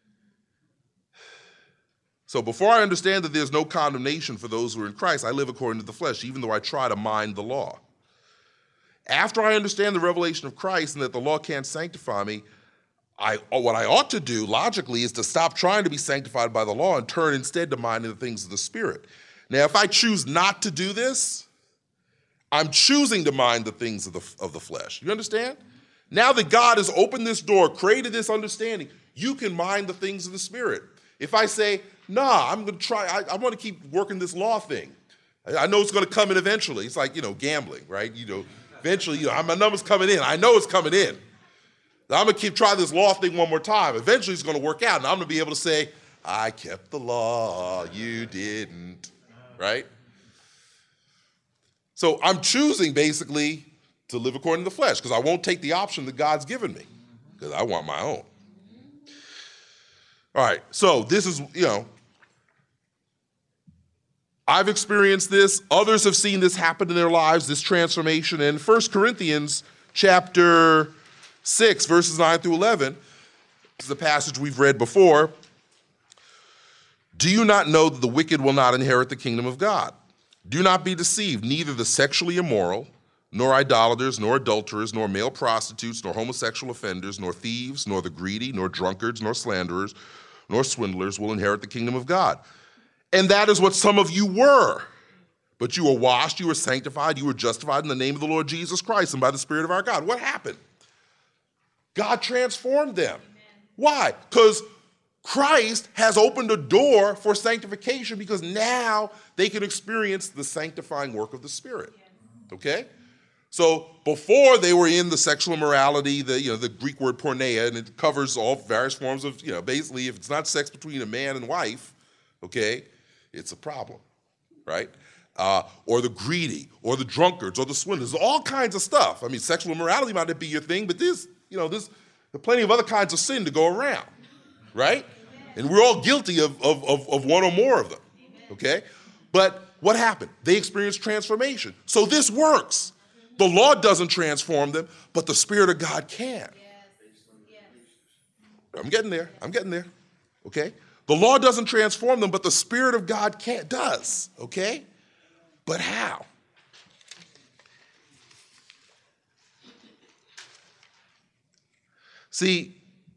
So before I understand that there's no condemnation for those who are in Christ, I live according to the flesh, even though I try to mind the law. After I understand the revelation of Christ and that the law can't sanctify me, I, what I ought to do, logically, is to stop trying to be sanctified by the law and turn instead to minding the things of the Spirit. Now, if I choose not to do this, I'm choosing to mind the things of the, of the flesh. You understand? Now that God has opened this door, created this understanding, you can mind the things of the Spirit. If I say, nah, I'm going to try, I, I want to keep working this law thing. I, I know it's going to come in eventually. It's like, you know, gambling, right? You know, eventually, you know, my number's coming in. I know it's coming in. I'm going to keep trying this law thing one more time. Eventually, it's going to work out, and I'm going to be able to say, I kept the law, you didn't, right? So I'm choosing, basically, to live according to the flesh, because I won't take the option that God's given me, because I want my own. All right, so this is, you know, I've experienced this. Others have seen this happen in their lives, this transformation. In First Corinthians chapter six, verses nine through eleven, this is a passage we've read before. Do you not know that the wicked will not inherit the kingdom of God? Do not be deceived. Neither the sexually immoral, nor idolaters, nor adulterers, nor male prostitutes, nor homosexual offenders, nor thieves, nor the greedy, nor drunkards, nor slanderers, nor swindlers will inherit the kingdom of God. And that is what some of you were. But you were washed, you were sanctified, you were justified in the name of the Lord Jesus Christ and by the Spirit of our God. What happened? God transformed them. Amen. Why? Because Christ has opened a door for sanctification, because now they can experience the sanctifying work of the Spirit. Okay? So before they were in the sexual immorality, the you know the Greek word porneia, and it covers all various forms of, you know, basically if it's not sex between a man and wife, okay, it's a problem, right? Uh, or the greedy, or the drunkards, or the swindlers, all kinds of stuff. I mean, sexual immorality might not be your thing, but there's, you know, there's, there's plenty of other kinds of sin to go around, right? And we're all guilty of, of, of, of one or more of them, okay? But what happened? They experienced transformation. So this works. The law doesn't transform them, but the Spirit of God can. I'm getting there. I'm getting there, okay? The law doesn't transform them, but the Spirit of God can, does, okay? But how? See,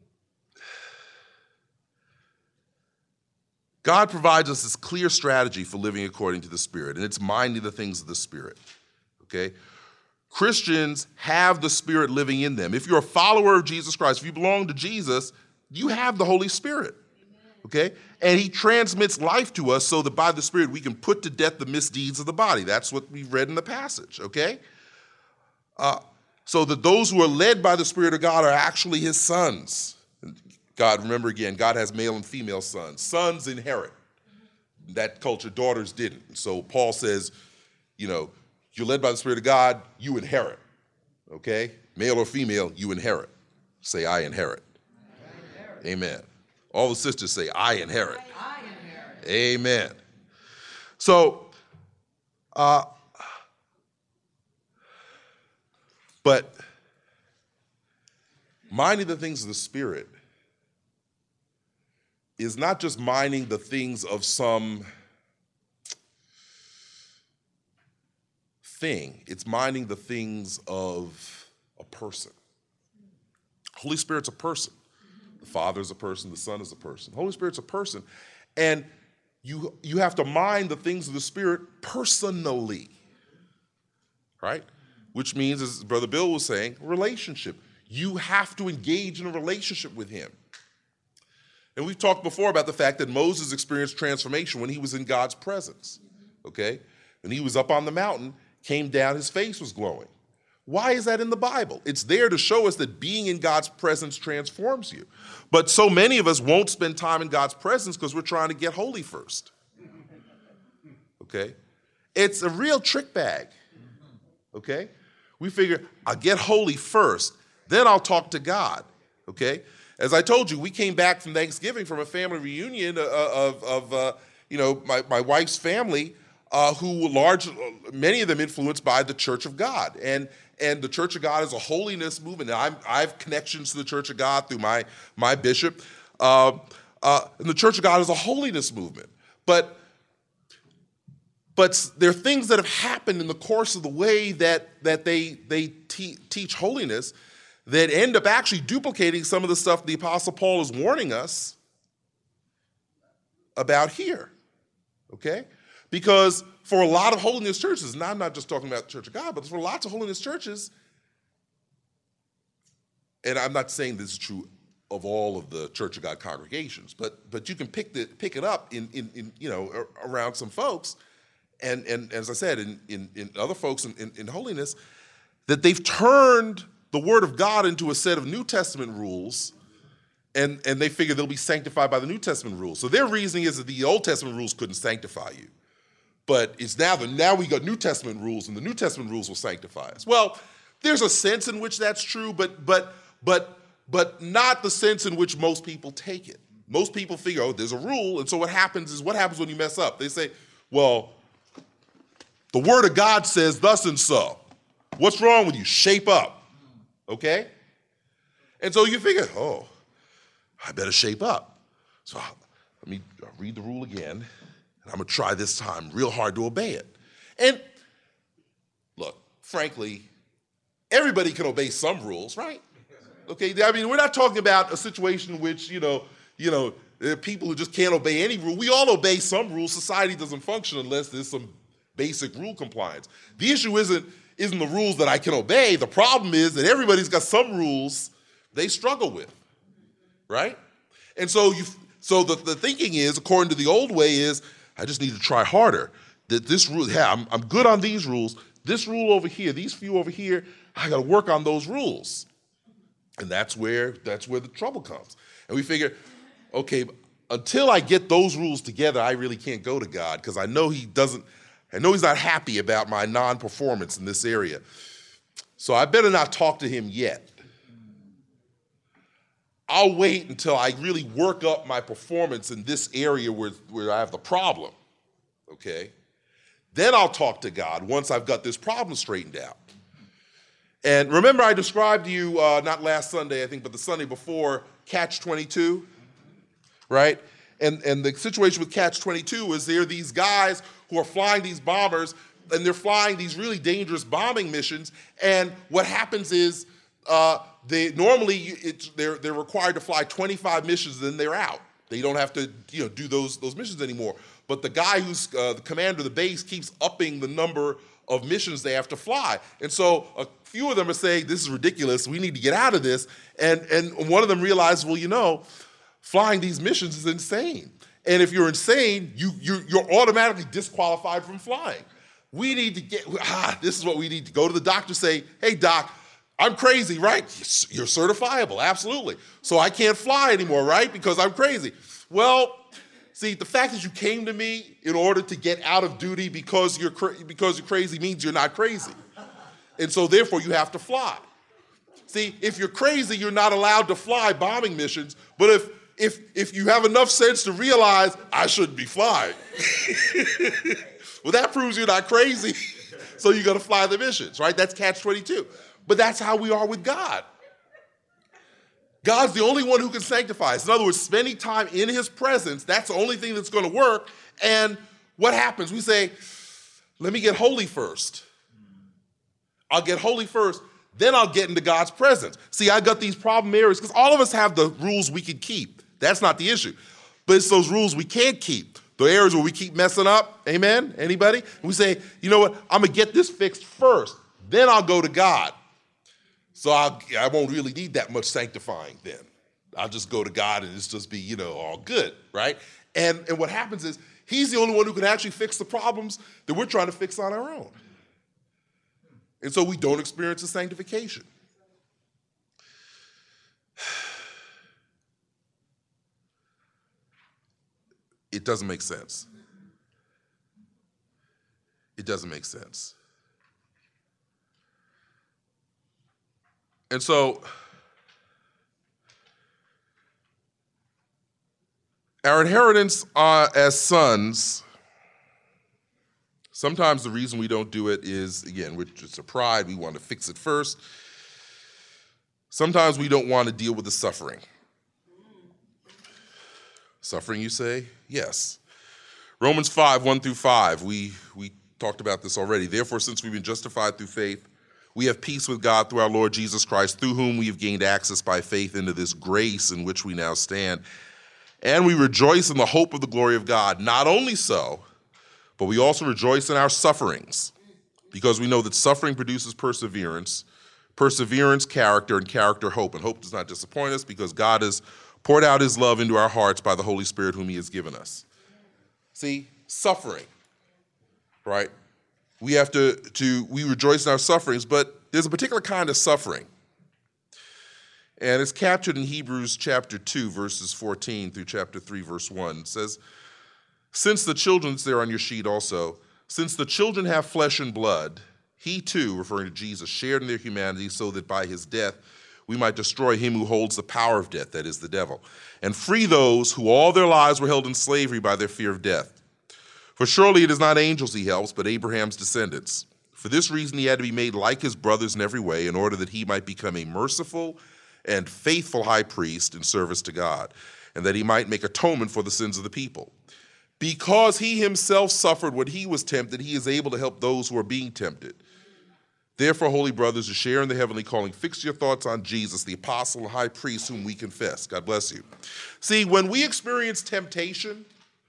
God provides us this clear strategy for living according to the Spirit, and it's minding the things of the Spirit, okay? Christians have the Spirit living in them. If you're a follower of Jesus Christ, if you belong to Jesus, you have the Holy Spirit, okay? And he transmits life to us so that by the Spirit we can put to death the misdeeds of the body. That's what we read in the passage, okay? Uh, so that those who are led by the Spirit of God are actually his sons. God, remember again, God has male and female sons. Sons inherit. That culture, daughters didn't. So Paul says, you know, you're led by the Spirit of God, you inherit, okay? Male or female, you inherit. Say, I inherit. I inherit. Amen. All the sisters say, I inherit. I inherit. Amen. So, uh, but minding the things of the Spirit is not just minding the things of some thing. It's minding the things of a person. Holy Spirit's a person. The Father is a person. The Son is a person. The Holy Spirit's a person. And you, you have to mind the things of the Spirit personally, right? Which means, as Brother Bill was saying, relationship. You have to engage in a relationship with him. And we've talked before about the fact that Moses experienced transformation when he was in God's presence, okay? When he was up on the mountain, came down, his face was glowing. Why is that in the Bible? It's there to show us that being in God's presence transforms you. But so many of us won't spend time in God's presence because we're trying to get holy first. Okay? It's a real trick bag. Okay? We figure, I'll get holy first, then I'll talk to God. Okay? As I told you, we came back from Thanksgiving from a family reunion of, of uh, you know, my, my wife's family, uh, who were large, many of them influenced by the Church of God. And And the Church of God is a holiness movement. And I'm, I have connections to the Church of God through my, my bishop. Uh, uh, and the Church of God is a holiness movement. But, but there are things that have happened in the course of the way that, that they, they te- teach holiness that end up actually duplicating some of the stuff the Apostle Paul is warning us about here. Okay? Because for a lot of holiness churches, and I'm not just talking about the Church of God, but for lots of holiness churches, and I'm not saying this is true of all of the Church of God congregations, but but you can pick the pick it up in in, in you know around some folks, and and as I said, in in, in other folks in, in, in holiness, that they've turned the Word of God into a set of New Testament rules. And, and they figure they'll be sanctified by the New Testament rules. So their reasoning is that the Old Testament rules couldn't sanctify you. But it's now the now we got New Testament rules, and the New Testament rules will sanctify us. Well, there's a sense in which that's true, but but but but not the sense in which most people take it. Most people figure, oh, there's a rule, and so what happens is what happens when you mess up? They say, well, the Word of God says thus and so. What's wrong with you? Shape up. Okay? And so you figure, oh, I better shape up. So let me read the rule again, and I'm going to try this time real hard to obey it. And look, frankly, everybody can obey some rules, right? Okay, I mean, we're not talking about a situation in which, you know, you know, there are people who just can't obey any rule. We all obey some rules. Society doesn't function unless there's some basic rule compliance. The issue isn't, isn't the rules that I can obey. The problem is that everybody's got some rules they struggle with. Right? And so you, so the, the thinking is, according to the old way, is I just need to try harder. That this rule, yeah, I'm, I'm good on these rules. This rule over here, these few over here, I got to work on those rules. And that's where that's where the trouble comes. And we figure, okay, until I get those rules together, I really can't go to God because I know He doesn't. I know He's not happy about my non-performance in this area. So I better not talk to Him yet. I'll wait until I really work up my performance in this area where, where I have the problem, okay? Then I'll talk to God once I've got this problem straightened out. And remember I described to you, uh, not last Sunday, I think, but the Sunday before, Catch twenty-two, right? And, and the situation with Catch twenty-two is there are these guys who are flying these bombers, and they're flying these really dangerous bombing missions, and what happens is, uh, They normally it's, they're they're required to fly twenty-five missions, then they're out. They don't have to you know do those those missions anymore. But the guy who's uh, the commander of the base keeps upping the number of missions they have to fly, and so a few of them are saying this is ridiculous. We need to get out of this. And and one of them realizes, well, you know, flying these missions is insane. And if you're insane, you you're, you're automatically disqualified from flying. We need to get ah. This is what we need to go to the doctor. Say, hey doc, I'm crazy, right? You're certifiable, absolutely. So I can't fly anymore, right? Because I'm crazy. Well, see, the fact that you came to me in order to get out of duty because you're cra- because you're crazy means you're not crazy. And so therefore you have to fly. See, if you're crazy, you're not allowed to fly bombing missions, but if if if you have enough sense to realize I shouldn't be flying, well, that proves you're not crazy. So you got to fly the missions, right? That's Catch twenty-two. But that's how we are with God. God's the only one who can sanctify us. In other words, spending time in His presence, that's the only thing that's going to work. And what happens? We say, let me get holy first. I'll get holy first, then I'll get into God's presence. See, I got these problem areas because all of us have the rules we can keep. That's not the issue. But it's those rules we can't keep. The areas where we keep messing up, amen? Anybody? And we say, you know what, I'm going to get this fixed first, then I'll go to God. So I'll, I won't really need that much sanctifying then. I'll just go to God and it's just be, you know, all good, right? And, and what happens is he's the only one who can actually fix the problems that we're trying to fix on our own. And so we don't experience the sanctification. It doesn't make sense. It doesn't make sense. And so our inheritance uh, as sons, sometimes the reason we don't do it is, again, we're just a pride. We want to fix it first. Sometimes we don't want to deal with the suffering. Suffering, you say? Yes. Romans five, one through five, we, we talked about this already. Therefore, since we've been justified through faith, we have peace with God through our Lord Jesus Christ, through whom we have gained access by faith into this grace in which we now stand. And we rejoice in the hope of the glory of God. Not only so, but we also rejoice in our sufferings, because we know that suffering produces perseverance, perseverance, character, and character, hope. And hope does not disappoint us, because God has poured out his love into our hearts by the Holy Spirit whom he has given us. See, suffering, right? We have to, to, we rejoice in our sufferings, but there's a particular kind of suffering. And it's captured in Hebrews chapter two, verses fourteen through chapter three, verse one. It says, since the children, it's there on your sheet also, since the children have flesh and blood, he too, referring to Jesus, shared in their humanity so that by his death we might destroy him who holds the power of death, that is the devil, and free those who all their lives were held in slavery by their fear of death. For surely it is not angels he helps, but Abraham's descendants. For this reason he had to be made like his brothers in every way, in order that he might become a merciful and faithful high priest in service to God, and that he might make atonement for the sins of the people. Because he himself suffered when he was tempted, he is able to help those who are being tempted. Therefore, holy brothers, who share in the heavenly calling, fix your thoughts on Jesus, the apostle and high priest whom we confess. God bless you. See, when we experience temptation,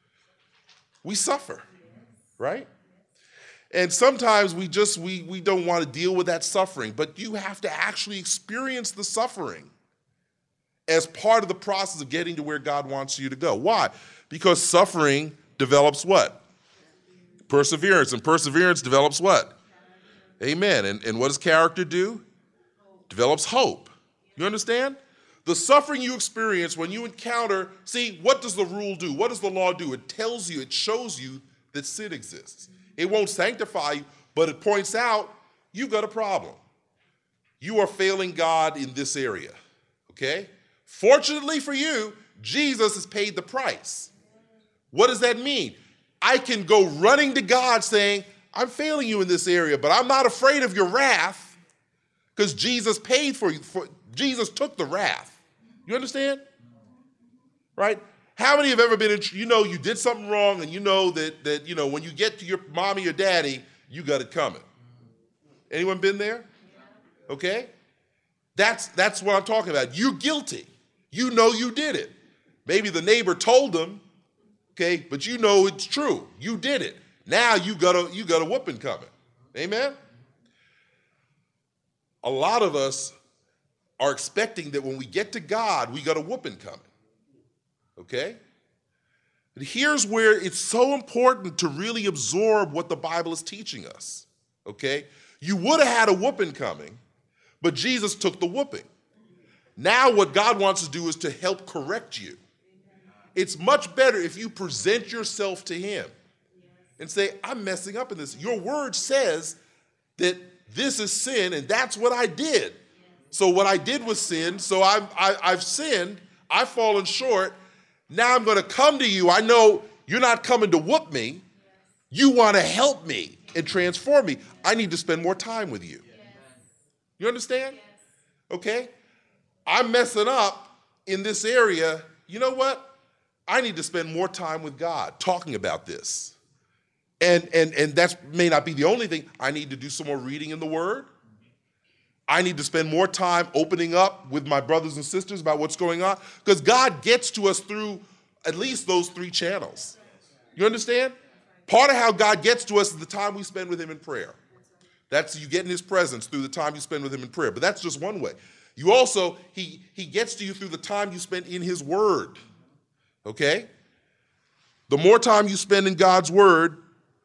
we suffer, right? And sometimes we just, we, we don't want to deal with that suffering, but you have to actually experience the suffering as part of the process of getting to where God wants you to go. Why? Because suffering develops what? Perseverance. And perseverance develops what? Amen. And, and what does character do? Develops hope. You understand? The suffering you experience when you encounter, see, what does the rule do? What does the law do? It tells you, it shows you that sin exists. It won't sanctify you, but it points out you've got a problem. You are failing God in this area, okay? Fortunately for you, Jesus has paid the price. What does that mean? I can go running to God saying, I'm failing you in this area, but I'm not afraid of your wrath because Jesus paid for you. For, Jesus took the wrath. You understand? Right? How many have ever been in, you know, you did something wrong and you know that, that you know, when you get to your mommy or daddy, you got it coming. Anyone been there? Okay? That's, that's what I'm talking about. You're guilty. You know you did it. Maybe the neighbor told them, okay, but you know it's true. You did it. Now you got a, you got a whooping coming. Amen? A lot of us are expecting that when we get to God, we got a whooping coming. Okay? But here's where it's so important to really absorb what the Bible is teaching us. Okay? You would have had a whooping coming, but Jesus took the whooping. Now what God wants to do is to help correct you. It's much better if you present yourself to him and say, I'm messing up in this. Your word says that this is sin, and that's what I did. So what I did was sin, so I've, I, I've sinned, I've fallen short. Now I'm going to come to you. I know you're not coming to whoop me. You want to help me and transform me. I need to spend more time with you. You understand? Okay? I'm messing up in this area. You know what? I need to spend more time with God talking about this. And, and, and that may not be the only thing. I need to do some more reading in the Word. I need to spend more time opening up with my brothers and sisters about what's going on. Because God gets to us through at least those three channels. You understand? Part of how God gets to us is the time we spend with him in prayer. That's you get in his presence through the time you spend with him in prayer. But that's just one way. You also, he, he gets to you through the time you spend in his word. Okay? The more time you spend in God's word,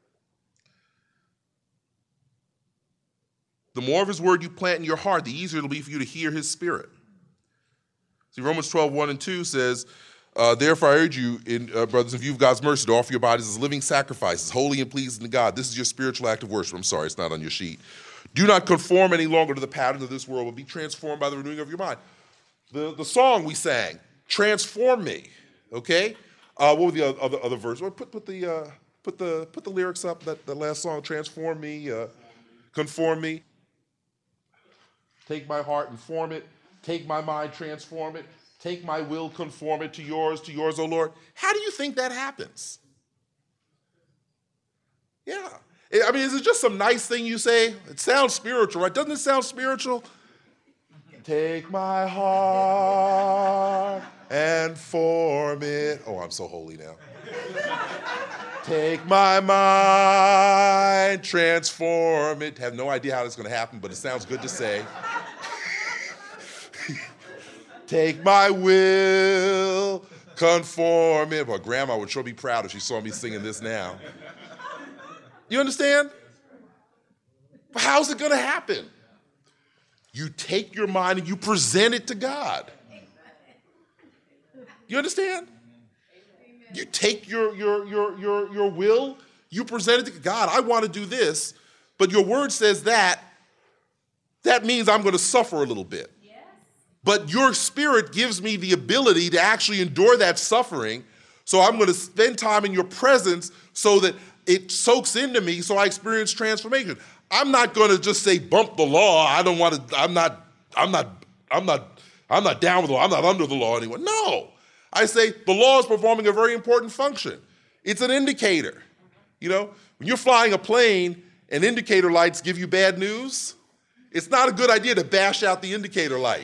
the more of his word you plant in your heart, the easier it'll be for you to hear his spirit. See, Romans twelve, one and two says, uh, therefore I urge you, in, uh, brothers, in view of God's mercy, to offer your bodies as living sacrifices, holy and pleasing to God. This is your spiritual act of worship. I'm sorry, it's not on your sheet. Do not conform any longer to the pattern of this world, but be transformed by the renewing of your mind. The, the song we sang, Transform Me, okay? Uh, what were the other, other, other verses? Put, put, the, uh, put, the, put the lyrics up, that, that last song, Transform Me, uh, Conform Me. Take my heart and form it. Take my mind, transform it. Take my will, conform it to yours, to yours, O Lord. How do you think that happens? Yeah. I mean, is it just some nice thing you say? It sounds spiritual, right? Doesn't it sound spiritual? Take my heart and form it. Oh, I'm so holy now. Take my mind, transform it. Have no idea how that's going to happen, but it sounds good to say. Take my will, conform it. Well, Grandma would sure be proud if she saw me singing this now. You understand? But how's it going to happen? You take your mind and you present it to God. You understand? You take your, your, your, your, your will, you present it to God. I want to do this, but your word says that. That means I'm going to suffer a little bit. But your spirit gives me the ability to actually endure that suffering. So I'm going to spend time in your presence so that it soaks into me so I experience transformation. I'm not going to just say bump the law. I don't want to, I'm not, I'm not, I'm not, I'm not down with the law. I'm not under the law anymore. No. I say the law is performing a very important function. It's an indicator. You know, when you're flying a plane and indicator lights give you bad news, it's not a good idea to bash out the indicator light.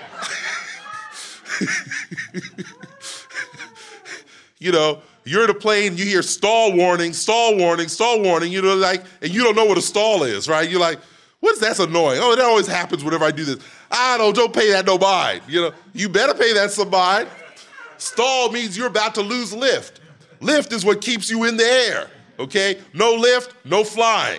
You know, you're in a plane, you hear stall warning, stall warning, stall warning, you know, like, and you don't know what a stall is, right? You're like, what's that's annoying? Oh, that always happens whenever I do this. I don't, don't pay that no mind. You know, you better pay that some mind. Stall means you're about to lose lift. Lift is what keeps you in the air, okay? No lift, no flying.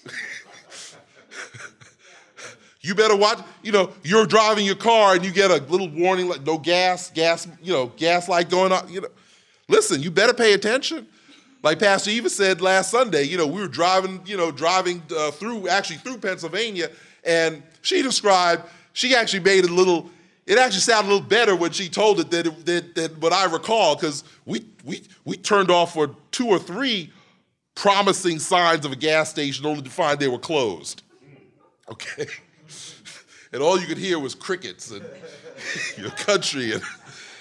You better watch, you know, you're driving your car and you get a little warning like no gas, gas, you know, gas light going on, you know. Listen, you better pay attention. Like Pastor Eva said last Sunday, you know, we were driving, you know, driving uh, through, actually through Pennsylvania, and she described, she actually made it a little, it actually sounded a little better when she told it than, than, than what I recall, because we, we, we turned off for two or three promising signs of a gas station only to find they were closed, okay? And all you could hear was crickets and your country. And,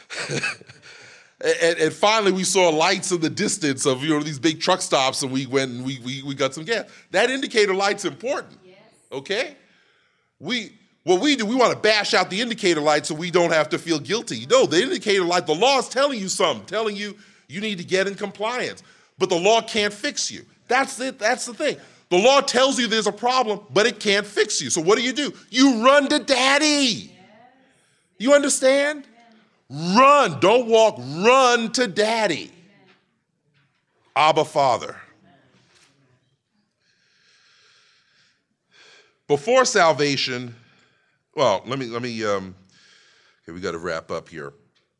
and, and finally we saw lights in the distance of, you know, these big truck stops, and we went and we, we, we got some gas. That indicator light's important, yes. Okay? We, what we do, we want to bash out the indicator light so we don't have to feel guilty. No, the indicator light, the law is telling you something, telling you you need to get in compliance. But the law can't fix you. That's it, that's the thing. The law tells you there's a problem, but it can't fix you. So what do you do? You run to daddy. You understand? Run. Don't walk. Run to daddy. Abba, Father. Before salvation, well, let me, let me, um, okay, we got to wrap up here.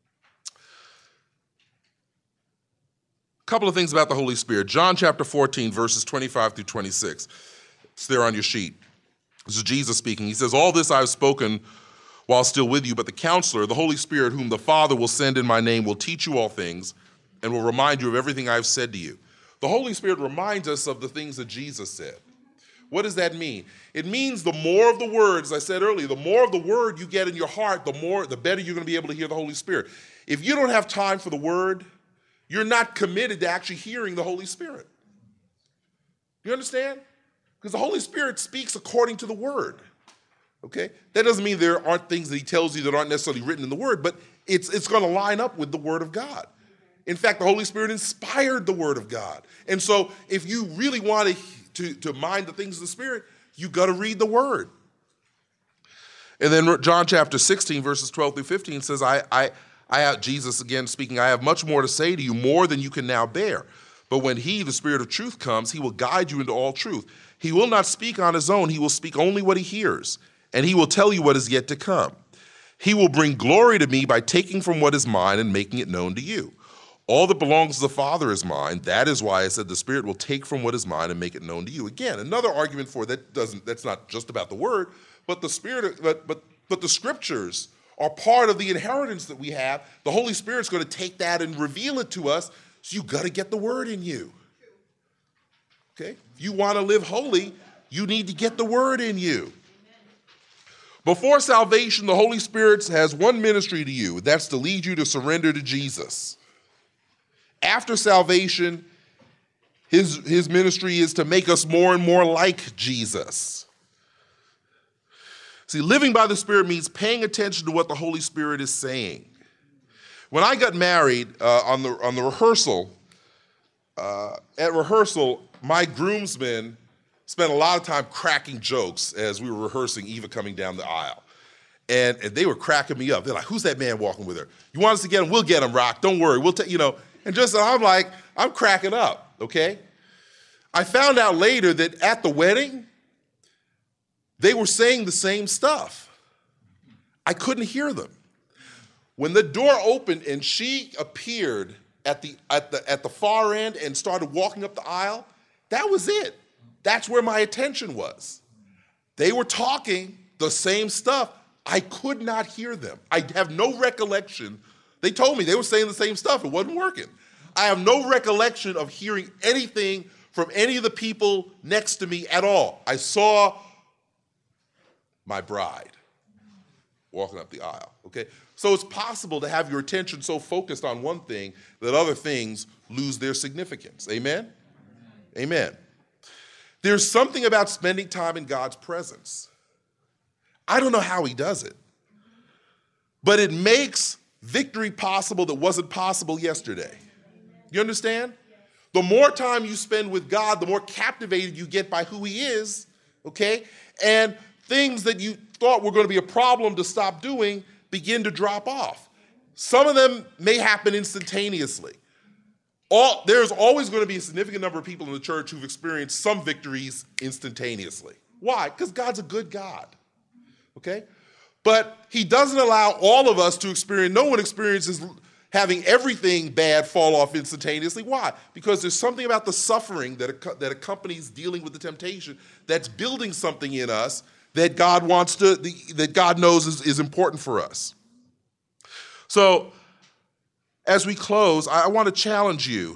Couple of things about the Holy Spirit. John chapter fourteen, verses twenty-five through twenty-six. It's there on your sheet. This is Jesus speaking. He says, all this I have spoken while still with you, but the Counselor, the Holy Spirit, whom the Father will send in my name, will teach you all things and will remind you of everything I have said to you. The Holy Spirit reminds us of the things that Jesus said. What does that mean? It means the more of the word, as I said earlier, the more of the word you get in your heart, the more, the better you're going to be able to hear the Holy Spirit. If you don't have time for the word, you're not committed to actually hearing the Holy Spirit. You understand? Because the Holy Spirit speaks according to the word. Okay? That doesn't mean there aren't things that he tells you that aren't necessarily written in the word, but it's, it's going to line up with the word of God. In fact, the Holy Spirit inspired the Word of God. And so if you really want to, to, to mind the things of the Spirit, you got to read the Word. And then John chapter sixteen, verses twelve through fifteen says, I, I, I have, Jesus again speaking, I have much more to say to you, more than you can now bear. But when he, the Spirit of truth, comes, he will guide you into all truth. He will not speak on his own. He will speak only what he hears, and he will tell you what is yet to come. He will bring glory to me by taking from what is mine and making it known to you. All that belongs to the Father is mine. That is why I said the Spirit will take from what is mine and make it known to you. Again, another argument for that doesn't, that's not just about the Word, but the Spirit, but, but, but the Scriptures are part of the inheritance that we have. The Holy Spirit's going to take that and reveal it to us, so you got to get the Word in you. Okay? If you want to live holy, you need to get the Word in you. Before salvation, the Holy Spirit has one ministry to you. That's to lead you to surrender to Jesus. After salvation, his, his ministry is to make us more and more like Jesus. See, living by the Spirit means paying attention to what the Holy Spirit is saying. When I got married uh, on the on the rehearsal, uh, at rehearsal, my groomsmen spent a lot of time cracking jokes as we were rehearsing Eva coming down the aisle. And, and they were cracking me up. They're like, who's that man walking with her? You want us to get him? We'll get him, Rock. Don't worry. We'll take, you know. And just, I'm like, I'm cracking up, okay? I found out later that at the wedding, they were saying the same stuff. I couldn't hear them. When the door opened and she appeared at the, at the, at the far end and started walking up the aisle, that was it. That's where my attention was. They were talking the same stuff. I could not hear them. I have no recollection. They told me they were saying the same stuff. It wasn't working. I have no recollection of hearing anything from any of the people next to me at all. I saw my bride walking up the aisle, okay? So it's possible to have your attention so focused on one thing that other things lose their significance. Amen? Amen. There's something about spending time in God's presence. I don't know how he does it, but it makes victory possible that wasn't possible yesterday. You understand? The more time you spend with God, the more captivated you get by who he is, okay? And things that you thought were going to be a problem to stop doing begin to drop off. Some of them may happen instantaneously. All, there's always going to be a significant number of people in the church who've experienced some victories instantaneously. Why? Because God's a good God, okay? But he doesn't allow all of us to experience, no one experiences having everything bad fall off instantaneously. Why? Because there's something about the suffering that, that accompanies dealing with the temptation that's building something in us that God wants to, that God knows is, is important for us. So, as we close, I want to challenge you.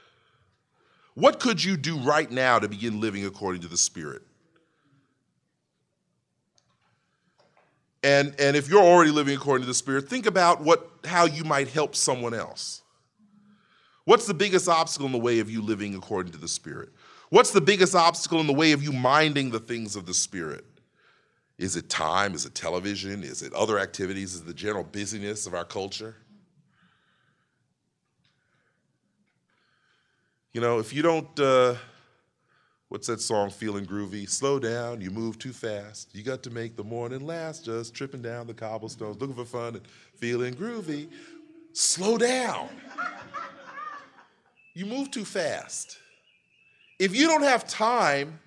What could you do right now to begin living according to the Spirit? And, and if you're already living according to the Spirit, think about what, how you might help someone else. What's the biggest obstacle in the way of you living according to the Spirit? What's the biggest obstacle in the way of you minding the things of the Spirit? Is it time? Is it television? Is it other activities? Is it the general busyness of our culture? You know, if you don't, uh, what's that song, Feeling Groovy? Slow down, you move too fast. You got to make the morning last, just tripping down the cobblestones, looking for fun and feeling groovy. Slow down. You move too fast. If you don't have time,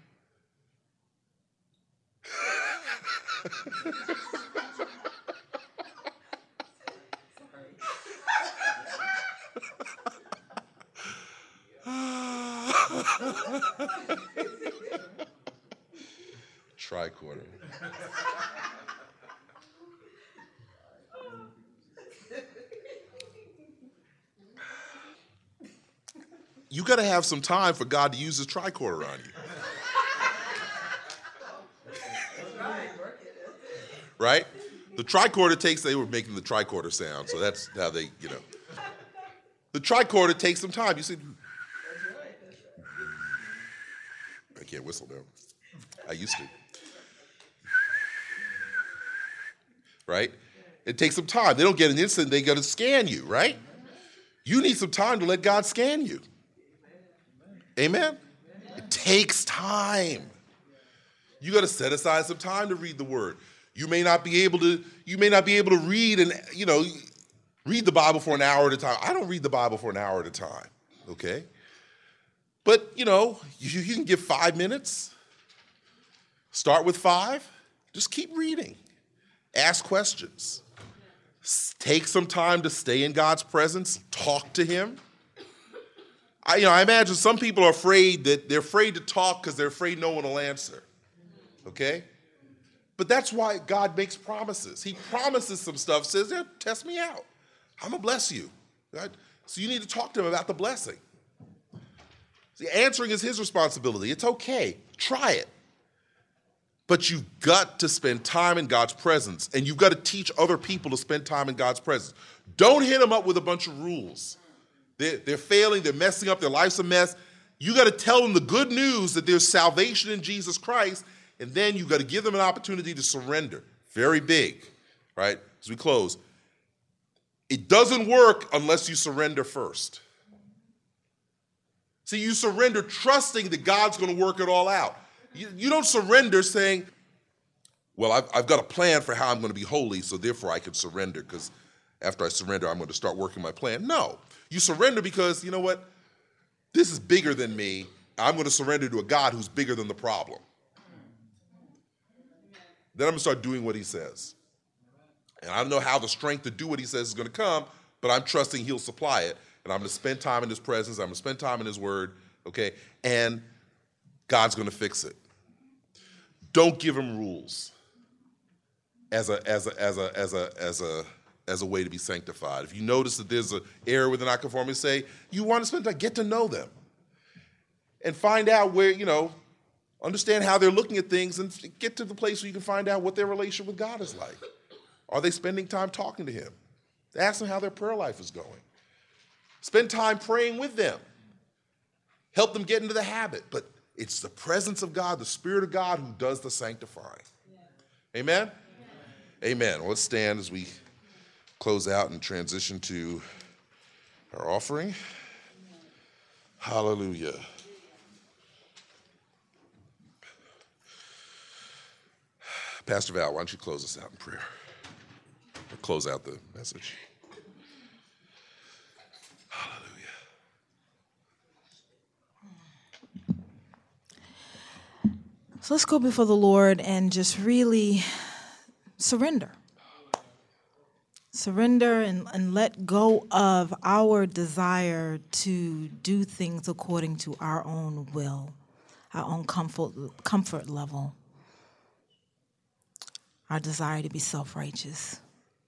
tricorder. You got to have some time for God to use his tricorder on you. Right? The tricorder takes, they were making the tricorder sound, so that's how they, you know. The tricorder takes some time. You see, I can't whistle now. I used to. Right? It takes some time. They don't get an instant, they got to scan you, right? You need some time to let God scan you. Amen? It takes time. You got to set aside some time to read the word. You may not be able to, you may not be able to read and, you know, read the Bible for an hour at a time. I don't read the Bible for an hour at a time, okay? But, you know, you, you can give five minutes. Start with five. Just keep reading. Ask questions. Take some time to stay in God's presence. Talk to him. I, you know, I imagine some people are afraid that they're afraid to talk because they're afraid no one will answer. Okay? But that's why God makes promises. He promises some stuff, says, yeah, test me out. I'm going to bless you. Right? So you need to talk to him about the blessing. See, answering is his responsibility. It's okay. Try it. But you've got to spend time in God's presence, and you've got to teach other people to spend time in God's presence. Don't hit them up with a bunch of rules. They're, they're failing. They're messing up. Their life's a mess. You got to tell them the good news that there's salvation in Jesus Christ, and then you've got to give them an opportunity to surrender. Very big, right? As we close, it doesn't work unless you surrender first. See, you surrender trusting that God's going to work it all out. You, you don't surrender saying, well, I've, I've got a plan for how I'm going to be holy, so therefore I can surrender, because after I surrender, I'm going to start working my plan. No, you surrender because, you know what, this is bigger than me. I'm going to surrender to a God who's bigger than the problem. Then I'm going to start doing what he says. And I don't know how the strength to do what he says is going to come, but I'm trusting he'll supply it. And I'm going to spend time in his presence. I'm going to spend time in his word, okay? And God's going to fix it. Don't give him rules as a as a as a as a as a as a way to be sanctified. If you notice that there's an error with the nonconformity, say you want to spend time, get to know them, and find out where, you know, understand how they're looking at things, and get to the place where you can find out what their relationship with God is like. Are they spending time talking to him? Ask them how their prayer life is going. Spend time praying with them. Help them get into the habit, but it's the presence of God, the Spirit of God, who does the sanctifying. Yeah. Amen? Amen? Amen. Well, let's stand as we close out and transition to our offering. Amen. Hallelujah. Pastor Val, why don't you close us out in prayer? Or close out the message. So let's go before the Lord and just really surrender. Surrender and, and let go of our desire to do things according to our own will, our own comfort, comfort level, our desire to be self-righteous.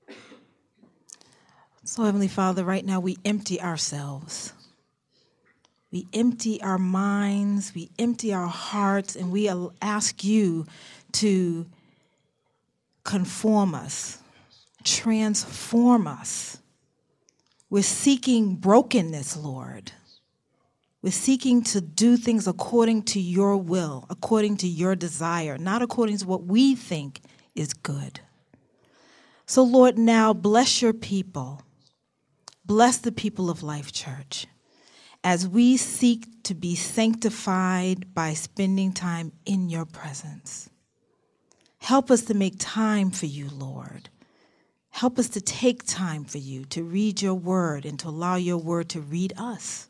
So, Heavenly Father, right now we empty ourselves. We empty our minds, we empty our hearts, and we ask you to conform us, transform us. We're seeking brokenness, Lord. We're seeking to do things according to your will, according to your desire, not according to what we think is good. So, Lord, now bless your people. Bless the people of Life Church as we seek to be sanctified by spending time in your presence. Help us to make time for you, Lord. Help us to take time for you, to read your word and to allow your word to read us,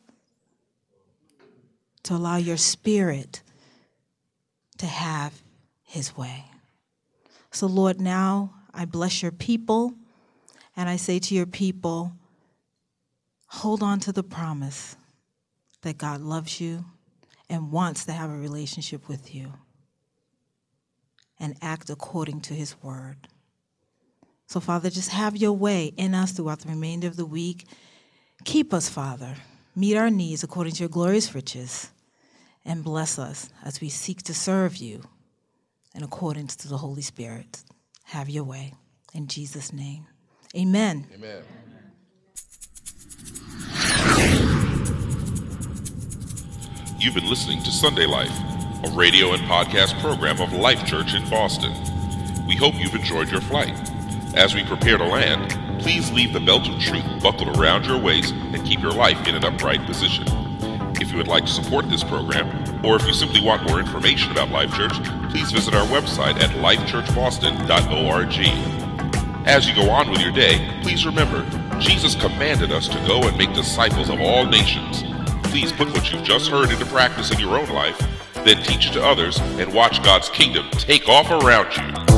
to allow your Spirit to have his way. So, Lord, now I bless your people, and I say to your people, hold on to the promise that God loves you and wants to have a relationship with you, and act according to his word. So, Father, just have your way in us throughout the remainder of the week. Keep us, Father. Meet our needs according to your glorious riches, and bless us as we seek to serve you in accordance to the Holy Spirit. Have your way. In Jesus' name, amen. Amen. You've been listening to Sunday Life, a radio and podcast program of Life Church in Boston. We hope you've enjoyed your flight. As we prepare to land, please leave the belt of truth buckled around your waist and keep your life in an upright position. If you would like to support this program, or if you simply want more information about Life Church, please visit our website at life church boston dot org. As you go on with your day, please remember, Jesus commanded us to go and make disciples of all nations. Please put what you've just heard into practice in your own life, then teach it to others, and watch God's kingdom take off around you.